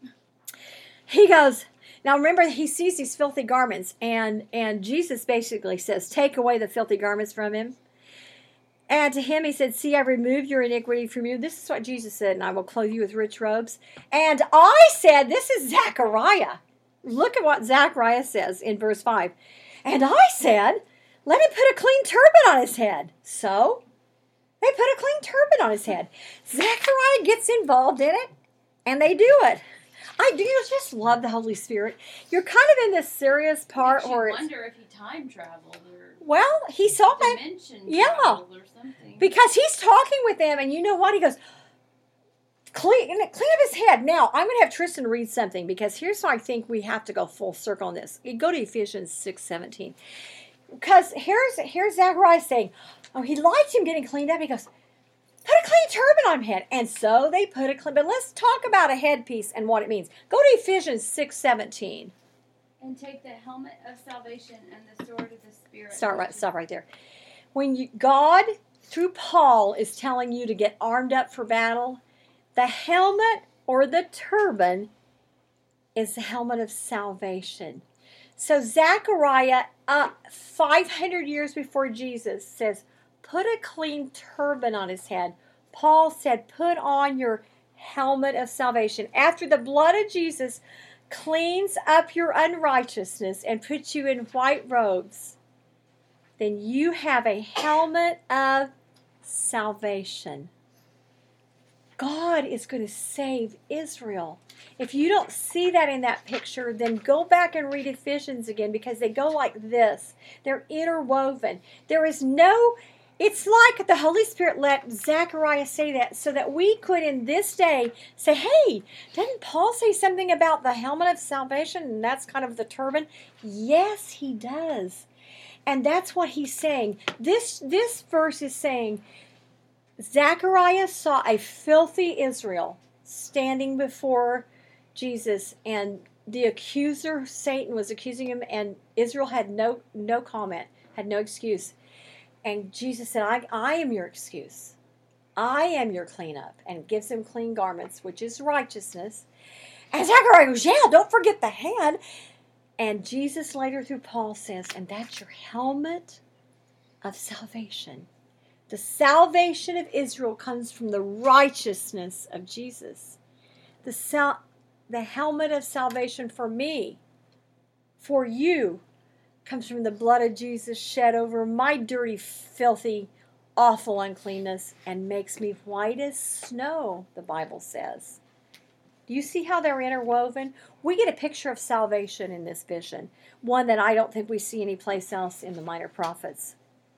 he goes, now remember, he sees these filthy garments, and, and Jesus basically says, take away the filthy garments from him. And to him he said, see, I remove your iniquity from you. This is what Jesus said, and I will clothe you with rich robes. And I said, this is Zechariah. Look at what Zechariah says in verse five. And I said, let him put a clean turban on his head. So they put a clean turban on his head. Zechariah gets involved in it, and they do it. I do just love the Holy Spirit. You're kind of in this serious part Makes you where wonder if he time traveled or well, he saw that. dimension Yeah. traveled or something. Because he's talking with them, and you know what? He goes, clean, clean up his head. Now, I'm going to have Tristan read something, because here's why I think we have to go full circle on this. You go to Ephesians six seventeen. Because here's, here's Zechariah saying, oh, he liked him getting cleaned up. He goes, put a clean turban on his head. And so they put a clean, but let's talk about a headpiece and what it means. Go to Ephesians six seventeen. And take the helmet of salvation and the sword of the Spirit. Start right, stop right there. When you, God, through Paul, is telling you to get armed up for battle, the helmet or the turban is the helmet of salvation. So Zechariah, uh, five hundred years before Jesus, says, put a clean turban on his head. Paul said, put on your helmet of salvation. After the blood of Jesus cleans up your unrighteousness and puts you in white robes, then you have a helmet of salvation. God is going to save Israel. If you don't see that in that picture, then go back and read Ephesians again, because they go like this. They're interwoven. There is no, it's like the Holy Spirit let Zechariah say that so that we could in this day say, hey, didn't Paul say something about the helmet of salvation? And that's kind of the turban. Yes, he does. And that's what he's saying. This, this verse is saying, Zechariah saw a filthy Israel standing before Jesus, and the accuser, Satan, was accusing him, and Israel had no no comment, had no excuse. And Jesus said, I, I am your excuse. I am your cleanup, and gives him clean garments, which is righteousness. And Zechariah goes, yeah, don't forget the head. And Jesus later through Paul says, and that's your helmet of salvation. The salvation of Israel comes from the righteousness of Jesus. The sal- the helmet of salvation for me, for you, comes from the blood of Jesus shed over my dirty, filthy, awful uncleanness and makes me white as snow, the Bible says. Do you see how they're interwoven? We get a picture of salvation in this vision, one that I don't think we see anyplace else in the Minor Prophets.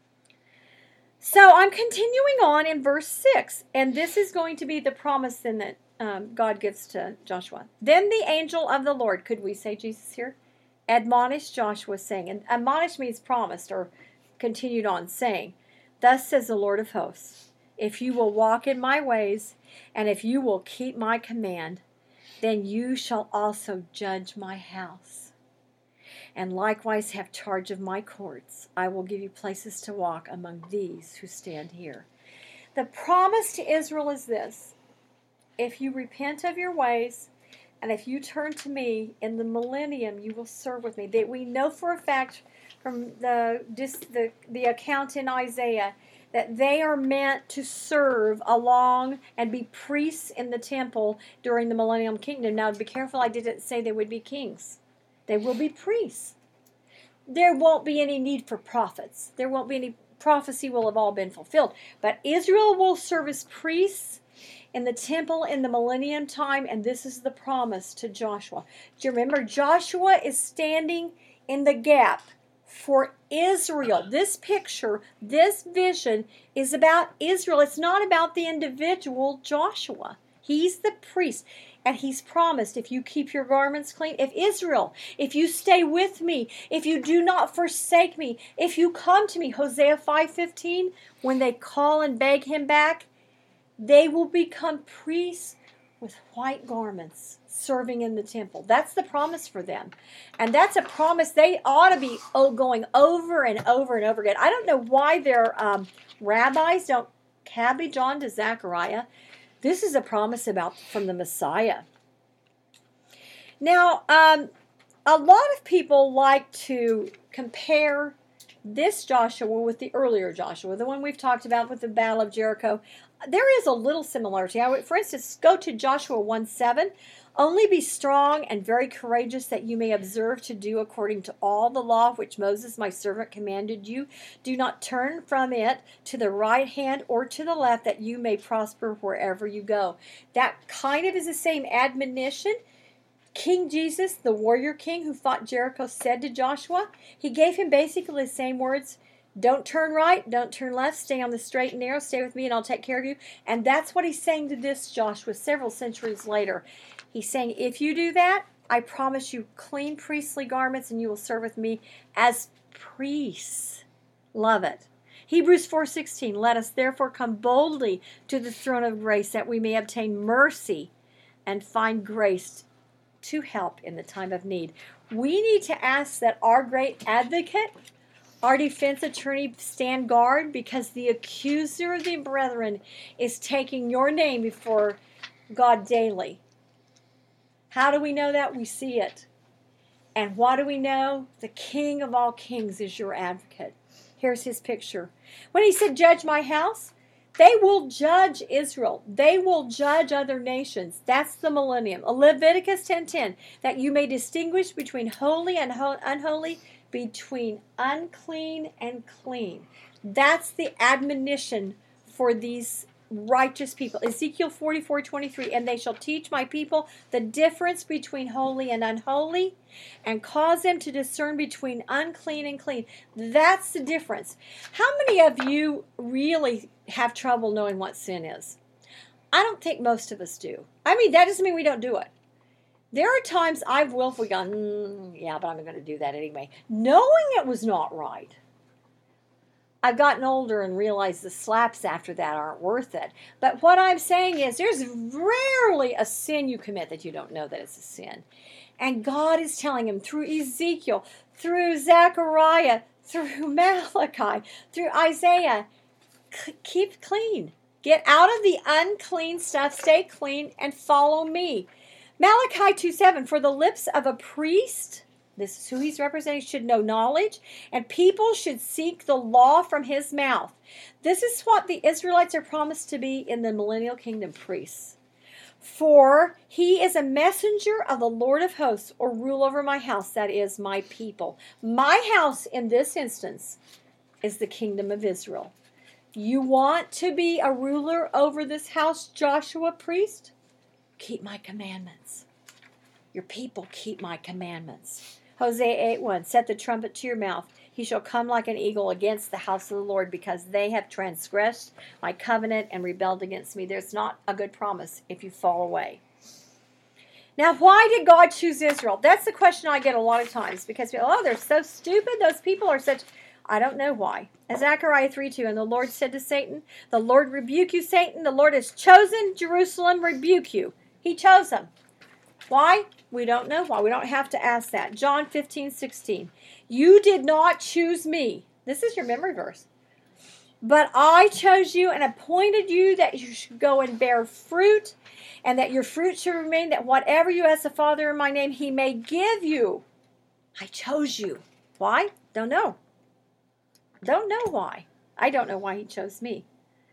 So I'm continuing on in verse six, and this is going to be the promise then that um, God gives to Joshua. Then the angel of the Lord, could we say Jesus here, admonished Joshua, saying, and admonish means promised or continued on, saying, thus says the Lord of hosts, if you will walk in my ways, and if you will keep my command, then you shall also judge my house, and likewise have charge of my courts. I will give you places to walk among these who stand here. The promise to Israel is this: if you repent of your ways, and if you turn to me in the millennium, you will serve with me. That we know for a fact from the, the, the account in Isaiah that they are meant to serve along and be priests in the temple during the millennium kingdom. Now, be careful, I didn't say they would be kings. They will be priests. There won't be any need for prophets. There won't be any prophecy, will have all been fulfilled. But Israel will serve as priests in the temple in the millennium time, and this is the promise to Joshua. Do you remember? Joshua is standing in the gap for Israel. This picture, this vision is about Israel. It's not about the individual Joshua. He's the priest. And he's promised, if you keep your garments clean, if Israel, if you stay with me, if you do not forsake me, if you come to me, Hosea five fifteen, when they call and beg him back, they will become priests with white garments serving in the temple. That's the promise for them. And that's a promise they ought to be oh, going over and over and over again. I don't know why their um, rabbis don't cabbage on to Zechariah. This is a promise about from the Messiah. Now, um, a lot of people like to compare this Joshua with the earlier Joshua, the one we've talked about with the Battle of Jericho. There is a little similarity. I would, for instance, go to Joshua one seven. Only be strong and very courageous, that you may observe to do according to all the law which Moses my servant commanded you. Do not turn from it to the right hand or to the left, that you may prosper wherever you go. That kind of is the same admonition King Jesus, the warrior king who fought Jericho, said to Joshua. He gave him basically the same words. Don't turn right, don't turn left, stay on the straight and narrow, stay with me and I'll take care of you. And that's what he's saying to this Joshua several centuries later. He's saying, if you do that, I promise you clean priestly garments and you will serve with me as priests. Love it. Hebrews four sixteen, let us therefore come boldly to the throne of grace, that we may obtain mercy and find grace to help in the time of need. We need to ask that our great advocate, our defense attorney, stand guard, because the accuser of the brethren is taking your name before God daily. How do we know that? We see it. And what do we know? The King of all kings is your advocate. Here's his picture. When he said, judge my house, they will judge Israel. They will judge other nations. That's the millennium. Leviticus ten ten, that you may distinguish between holy and unholy, between unclean and clean. That's the admonition for these righteous people. Ezekiel forty-four twenty-three, and they shall teach my people the difference between holy and unholy, and cause them to discern between unclean and clean. That's the difference. How many of you really have trouble knowing what sin is? I don't think most of us do. I mean, that doesn't mean we don't do it. There are times I've willfully gone, mm, yeah, but I'm going to do that anyway, knowing it was not right. I've gotten older and realized the slaps after that aren't worth it. But what I'm saying is there's rarely a sin you commit that you don't know that it's a sin. And God is telling him through Ezekiel, through Zechariah, through Malachi, through Isaiah, keep clean. Get out of the unclean stuff, stay clean, and follow me. Malachi two seven, for the lips of a priest, this is who he's representing, should know knowledge, and people should seek the law from his mouth. This is what the Israelites are promised to be in the millennial kingdom, priests. For he is a messenger of the Lord of hosts, or rule over my house, that is, my people. My house, in this instance, is the kingdom of Israel. You want to be a ruler over this house, Joshua, priest? Keep my commandments. Your people keep my commandments. Hosea eight one, set the trumpet to your mouth. He shall come like an eagle against the house of the Lord, because they have transgressed my covenant and rebelled against me. There's not a good promise if you fall away. Now, why did God choose Israel? That's the question I get a lot of times, because, oh, they're so stupid. Those people are such... I don't know why. Zechariah three two, and the Lord said to Satan, the Lord rebuke you, Satan. The Lord has chosen Jerusalem, rebuke you. He chose them. Why? We don't know why. We don't have to ask that. John fifteen sixteen. You did not choose me. This is your memory verse. But I chose you and appointed you that you should go and bear fruit, and that your fruit should remain, that whatever you ask the Father in my name, he may give you. I chose you. Why? Don't know. Don't know why. I don't know why he chose me.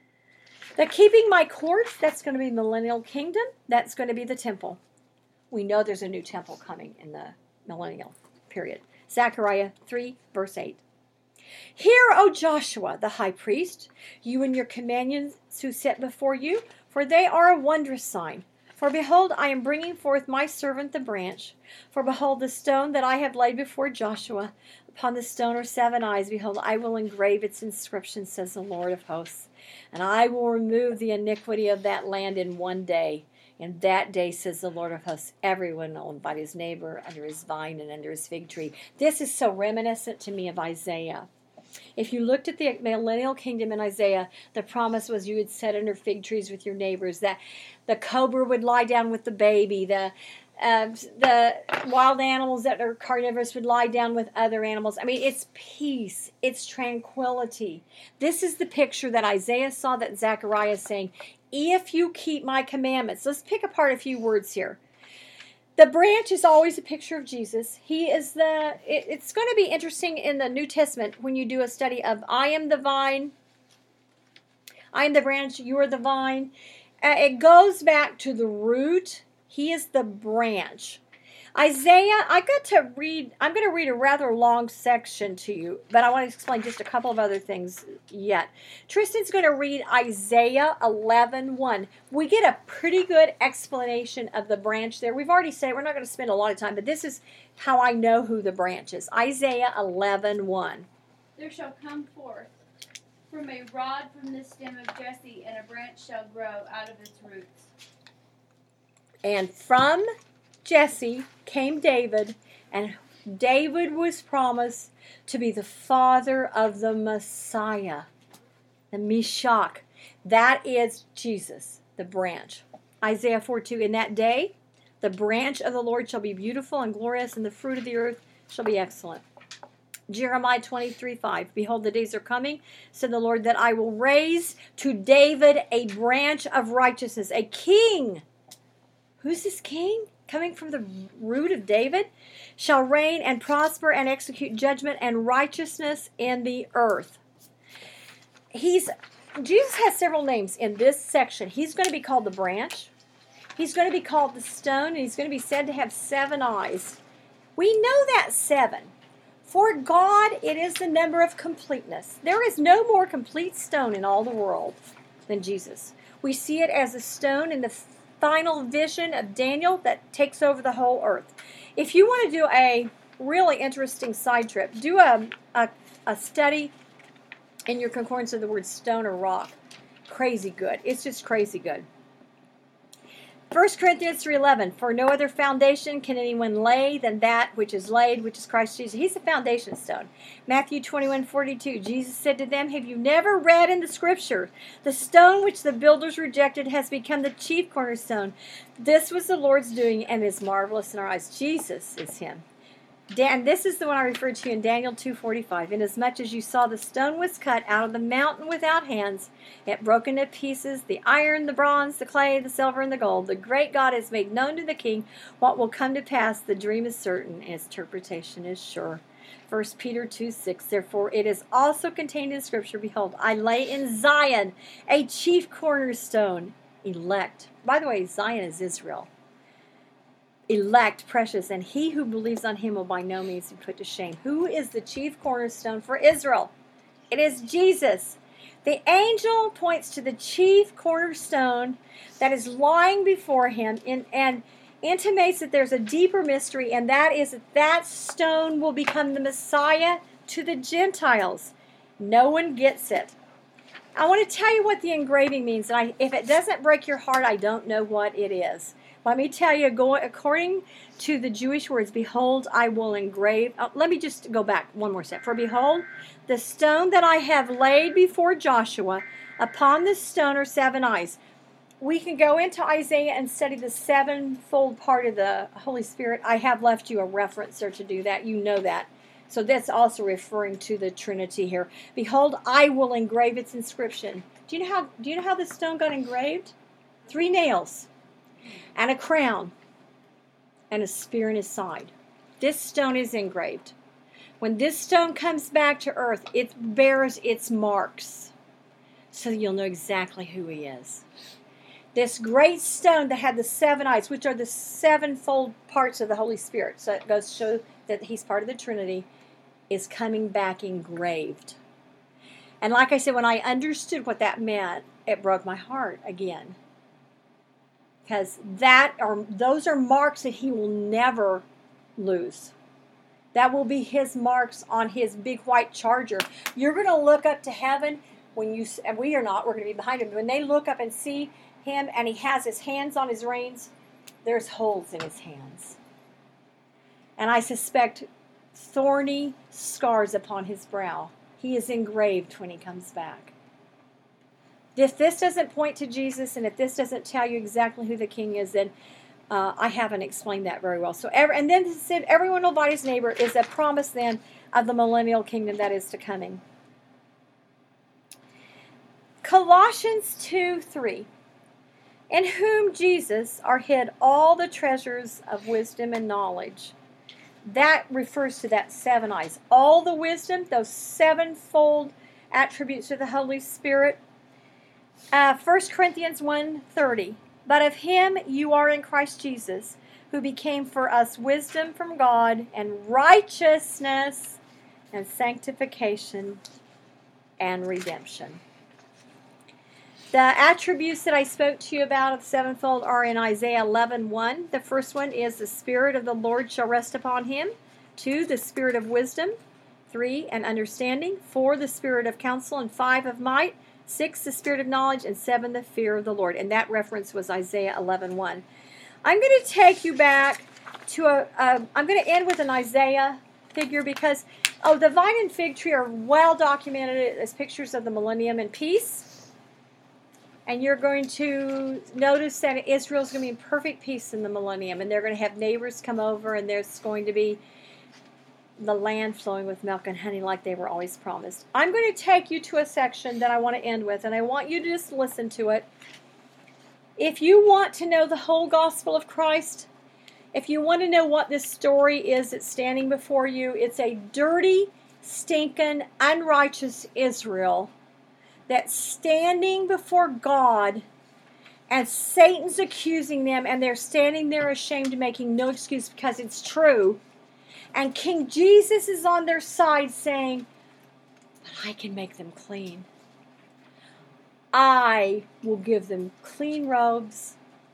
The keeping my courts, that's going to be millennial kingdom. That's going to be the temple. We know there's a new temple coming in the millennial period. Zechariah three, verse eight. Hear, O Joshua, the high priest, you and your companions who sit before you, for they are a wondrous sign. For behold, I am bringing forth my servant the branch. For behold, the stone that I have laid before Joshua, upon the stone are seven eyes. Behold, I will engrave its inscription, says the Lord of hosts. And I will remove the iniquity of that land in one day. In that day, says the Lord of hosts, everyone will invite his neighbor under his vine and under his fig tree. This is so reminiscent to me of Isaiah. If you looked at the millennial kingdom in Isaiah, the promise was you would sit under fig trees with your neighbors, that the cobra would lie down with the baby, the uh, the wild animals that are carnivorous would lie down with other animals. I mean, it's peace, it's tranquility. This is the picture that Isaiah saw, that Zechariah is saying, if you keep my commandments. Let's pick apart a few words here. The branch is always a picture of Jesus. He is the, it, it's going to be interesting in the New Testament when you do a study of I am the vine, I am the branch, you are the vine. Uh, it goes back to the root. He is the branch. Isaiah, I got to read, I'm going to read a rather long section to you, but I want to explain just a couple of other things yet. Tristan's going to read Isaiah eleven one. We get a pretty good explanation of the branch there. We've already said, we're not going to spend a lot of time, but this is how I know who the branch is. Isaiah eleven one. There shall come forth from a rod from the stem of Jesse, and a branch shall grow out of its roots. And from Jesse came David, and David was promised to be the father of the Messiah, the Meshach. That is Jesus, the branch. Isaiah four two, in that day, the branch of the Lord shall be beautiful and glorious, and the fruit of the earth shall be excellent. Jeremiah twenty-three five, behold, the days are coming, said the Lord, that I will raise to David a branch of righteousness, a king. Who's this king? Coming from the root of David, shall reign and prosper and execute judgment and righteousness in the earth. He's Jesus has several names in this section. He's going to be called the branch. He's going to be called the stone, and he's going to be said to have seven eyes. We know that seven. For God, it is the number of completeness. There is no more complete stone in all the world than Jesus. We see it as a stone in the final vision of Daniel that takes over the whole earth. If you want to do a really interesting side trip, do a, a, a study in your concordance of the word stone or rock. Crazy good. It's just crazy good. First Corinthians three eleven, for no other foundation can anyone lay than that which is laid, which is Christ Jesus. He's the foundation stone. Matthew twenty-one forty-two, Jesus said to them, have you never read in the scripture, the stone which the builders rejected has become the chief cornerstone. This was the Lord's doing and is marvelous in our eyes. Jesus is him. Dan, this is the one I referred to in Daniel two forty-five. Inasmuch as you saw the stone was cut out of the mountain without hands, it broke into pieces, the iron, the bronze, the clay, the silver, and the gold. The great God has made known to the king what will come to pass. The dream is certain, and its interpretation is sure. First Peter two six, therefore it is also contained in Scripture, behold, I lay in Zion a chief cornerstone, elect. By the way, Zion is Israel. Elect, precious, and he who believes on him will by no means be put to shame. Who is the chief cornerstone for Israel? It is Jesus. The angel points to the chief cornerstone that is lying before him in, and intimates that there's a deeper mystery, and that is that that stone will become the Messiah to the Gentiles. No one gets it. I want to tell you what the engraving means, and I, if it doesn't break your heart, I don't know what it is. Let me tell you, go, according to the Jewish words, behold, I will engrave. Oh, let me just go back one more step. For behold, the stone that I have laid before Joshua, upon this stone are seven eyes. We can go into Isaiah and study the sevenfold part of the Holy Spirit. I have left you a reference there to do that. You know that. So that's also referring to the Trinity here. Behold, I will engrave its inscription. Do you know how, do you know how this stone got engraved? Three nails. And a crown, and a spear in his side. This stone is engraved. When this stone comes back to earth, it bears its marks, so that you'll know exactly who he is. This great stone that had the seven eyes, which are the sevenfold parts of the Holy Spirit, so it goes to show that he's part of the Trinity, is coming back engraved. And like I said, when I understood what that meant, it broke my heart again. Because that are those are marks that he will never lose. That will be his marks on his big white charger. You're going to look up to heaven when you, and we are not, we're going to be behind him. When they look up and see him and he has his hands on his reins, there's holes in his hands. And I suspect thorny scars upon his brow. He is engraved when he comes back. If this doesn't point to Jesus, and if this doesn't tell you exactly who the king is, then uh, I haven't explained that very well. So, every, and then it said, everyone will invite his neighbor is a promise then of the millennial kingdom that is to coming. Colossians two three, in whom Jesus are hid all the treasures of wisdom and knowledge. That refers to that seven eyes. All the wisdom, those sevenfold attributes of the Holy Spirit. Uh, First Corinthians one thirty, but of him you are in Christ Jesus, who became for us wisdom from God and righteousness and sanctification and redemption. The attributes that I spoke to you about of sevenfold are in Isaiah eleven one. The first one is the Spirit of the Lord shall rest upon him. Two, the Spirit of wisdom. Three, and understanding. Four, the Spirit of counsel. And five, of might. Six, the spirit of knowledge, and seven, the fear of the Lord. And that reference was Isaiah eleven one. I'm going to take you back to a, a I'm going to end with an Isaiah figure because, oh, the vine and fig tree are well documented as pictures of the millennium and peace. And you're going to notice that Israel's going to be in perfect peace in the millennium. And they're going to have neighbors come over, and there's going to be the land flowing with milk and honey like they were always promised. I'm going to take you to a section that I want to end with, and I want you to just listen to it. If you want to know the whole gospel of Christ, if you want to know what this story is that's standing before you, it's a dirty, stinking, unrighteous Israel that's standing before God, and Satan's accusing them, and they're standing there ashamed, making no excuse because it's true. And King Jesus is on their side saying, but I can make them clean. I will give them clean robes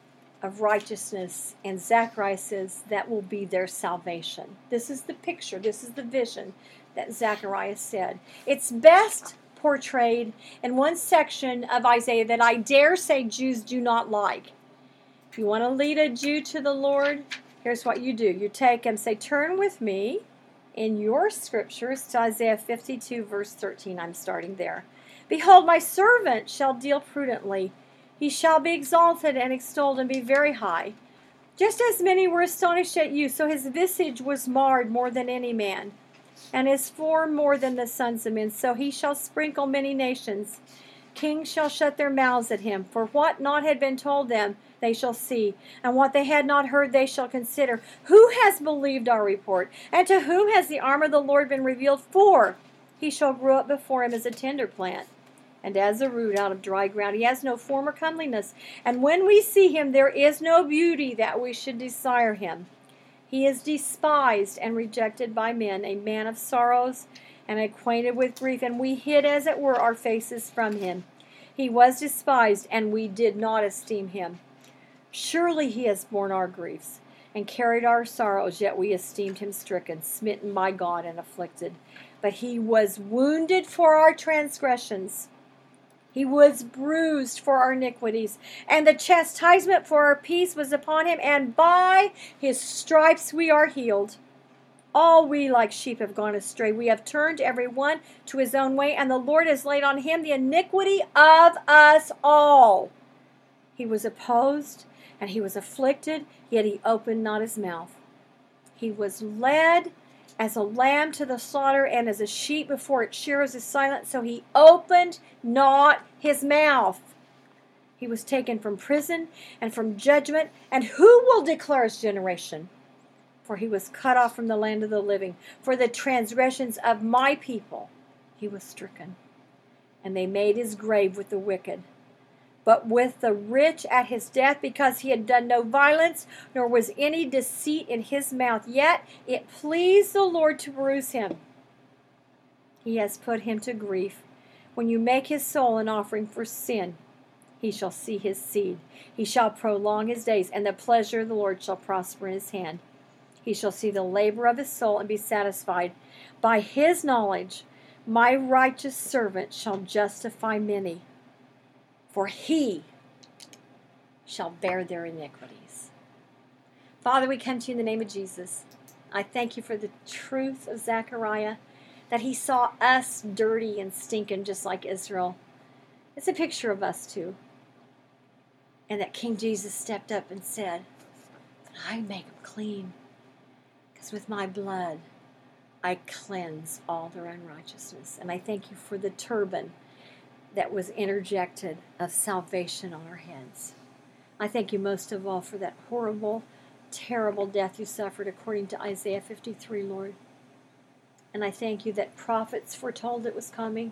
of righteousness. And Zechariah says that will be their salvation. This is the picture. This is the vision that Zechariah said. It's best portrayed in one section of Isaiah that I dare say Jews do not like. If you want to lead a Jew to the Lord, here's what you do. You take and say, turn with me in your scriptures to Isaiah fifty-two, verse thirteen. I'm starting there. Behold, my servant shall deal prudently. He shall be exalted and extolled and be very high. Just as many were astonished at you, so his visage was marred more than any man, and his form more than the sons of men. So he shall sprinkle many nations. Kings shall shut their mouths at him. For what not had been told them, they shall see, and what they had not heard, they shall consider. Who has believed our report? And to whom has the arm of the Lord been revealed? For he shall grow up before him as a tender plant, and as a root out of dry ground. He has no form or comeliness. And when we see him, there is no beauty that we should desire him. He is despised and rejected by men, a man of sorrows and acquainted with grief. And we hid, as it were, our faces from him. He was despised, and we did not esteem him. Surely he has borne our griefs and carried our sorrows, yet we esteemed him stricken, smitten by God, and afflicted. But he was wounded for our transgressions. He was bruised for our iniquities, and the chastisement for our peace was upon him, and by his stripes we are healed. All we like sheep have gone astray. We have turned every one to his own way, and the Lord has laid on him the iniquity of us all. He was opposed, and he was afflicted, yet he opened not his mouth. He was led as a lamb to the slaughter, and as a sheep before its shearers is silent, so he opened not his mouth. He was taken from prison and from judgment, and who will declare his generation? For he was cut off from the land of the living. For the transgressions of my people he was stricken, and they made his grave with the wicked, but with the rich at his death, because he had done no violence, nor was any deceit in his mouth. Yet it pleased the Lord to bruise him. He has put him to grief. When you make his soul an offering for sin, he shall see his seed. He shall prolong his days, and the pleasure of the Lord shall prosper in his hand. He shall see the labor of his soul and be satisfied. By his knowledge, my righteous servant shall justify many, for he shall bear their iniquities. Father, we come to you in the name of Jesus. I thank you for the truth of Zechariah, that he saw us dirty and stinking just like Israel. It's a picture of us too. And that King Jesus stepped up and said, I make them clean, because with my blood I cleanse all their unrighteousness. And I thank you for the turban that was interjected of salvation on our heads. I thank you most of all for that horrible, terrible death you suffered according to Isaiah fifty-three, Lord. And I thank you that prophets foretold it was coming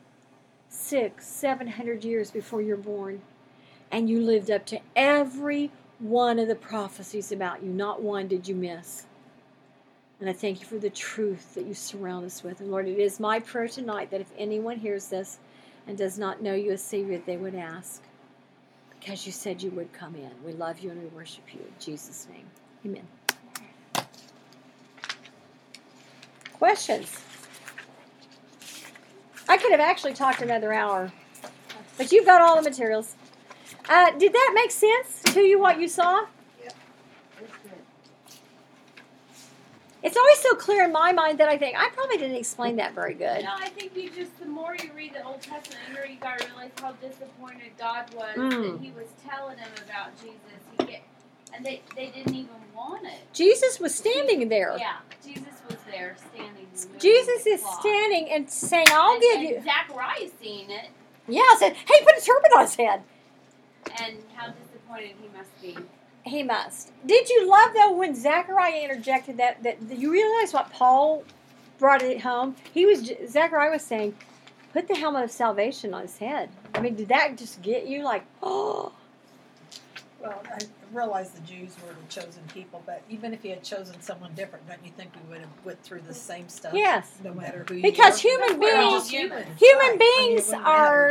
six, seven hundred years before you're born. And you lived up to every one of the prophecies about you. Not one did you miss. And I thank you for the truth that you surround us with. And Lord, it is my prayer tonight that if anyone hears this and does not know you as Savior, they would ask, because you said you would come in. We love you and we worship you. In Jesus' name, amen. Questions? I could have actually talked another hour, but you've got all the materials. Uh, did that make sense to you, what you saw? Yep. That's good. It's always so clear in my mind that I think, I probably didn't explain that very good. No, I think you just, the more you read the Old Testament, the more you got to realize how disappointed God was Mm. that he was telling them about Jesus. He get, and they, they didn't even want it. Jesus was standing there. Yeah, Jesus was there standing. removing Jesus the is cloth. standing and saying, I'll and, give and you. Zacharias seeing it, Yeah, said, hey, put a turban on his head. and how disappointed he must be. He must. Did you love, though, when Zechariah interjected that, that you realize what Paul brought it home? He was, Zechariah was saying, put the helmet of salvation on his head. I mean, did that just get you like, oh? Well, I realize the Jews were the chosen people, but even if he had chosen someone different, don't you think we would have went through the same stuff? Yes. No matter who you Because were? human We're all beings, just humans. human Right. I mean, it beings wouldn't are matter.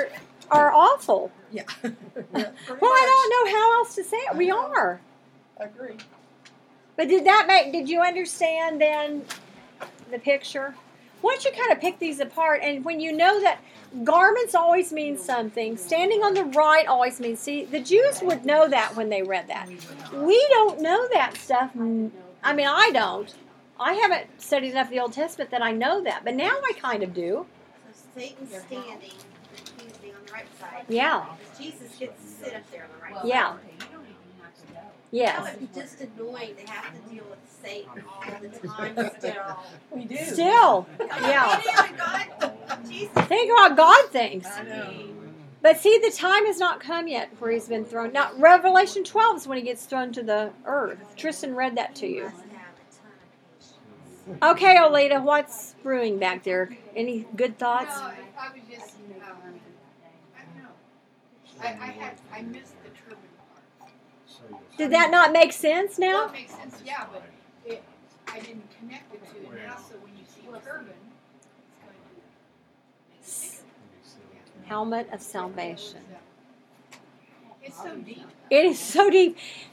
are awful. Yeah. Yeah, pretty Well, I much. don't know how else to say it. We I know. are. Agree. But did that make, did you understand then the picture? Once you kind of pick these apart, and when you know that garments always mean something, standing on the right always means, see, the Jews would know that when they read that. We don't know that stuff. I mean, I don't. I haven't studied enough of the Old Testament that I know that, but now I kind of do. So Satan's standing, he's being on the right side. Yeah. Jesus gets to sit up there on the right Yeah. side. Yes. That would be just annoying to have to deal with Satan all the time still. We do. Still. Yeah. God, Jesus. Think about God things. I know. But see, the time has not come yet where he's been thrown. Now, Revelation twelve is when he gets thrown to the earth. Tristan read that to you. Must have a ton of patience. Okay, Olita, what's brewing back there? Any good thoughts? No, I was just, um, I don't know. I, I had, I missed the turban part. Did that not make sense Well, now? it makes sense, yeah, but it, I didn't connect it to it. Now, so when you see turban, it's going to make sense. Helmet of salvation. It's so deep. It is so deep.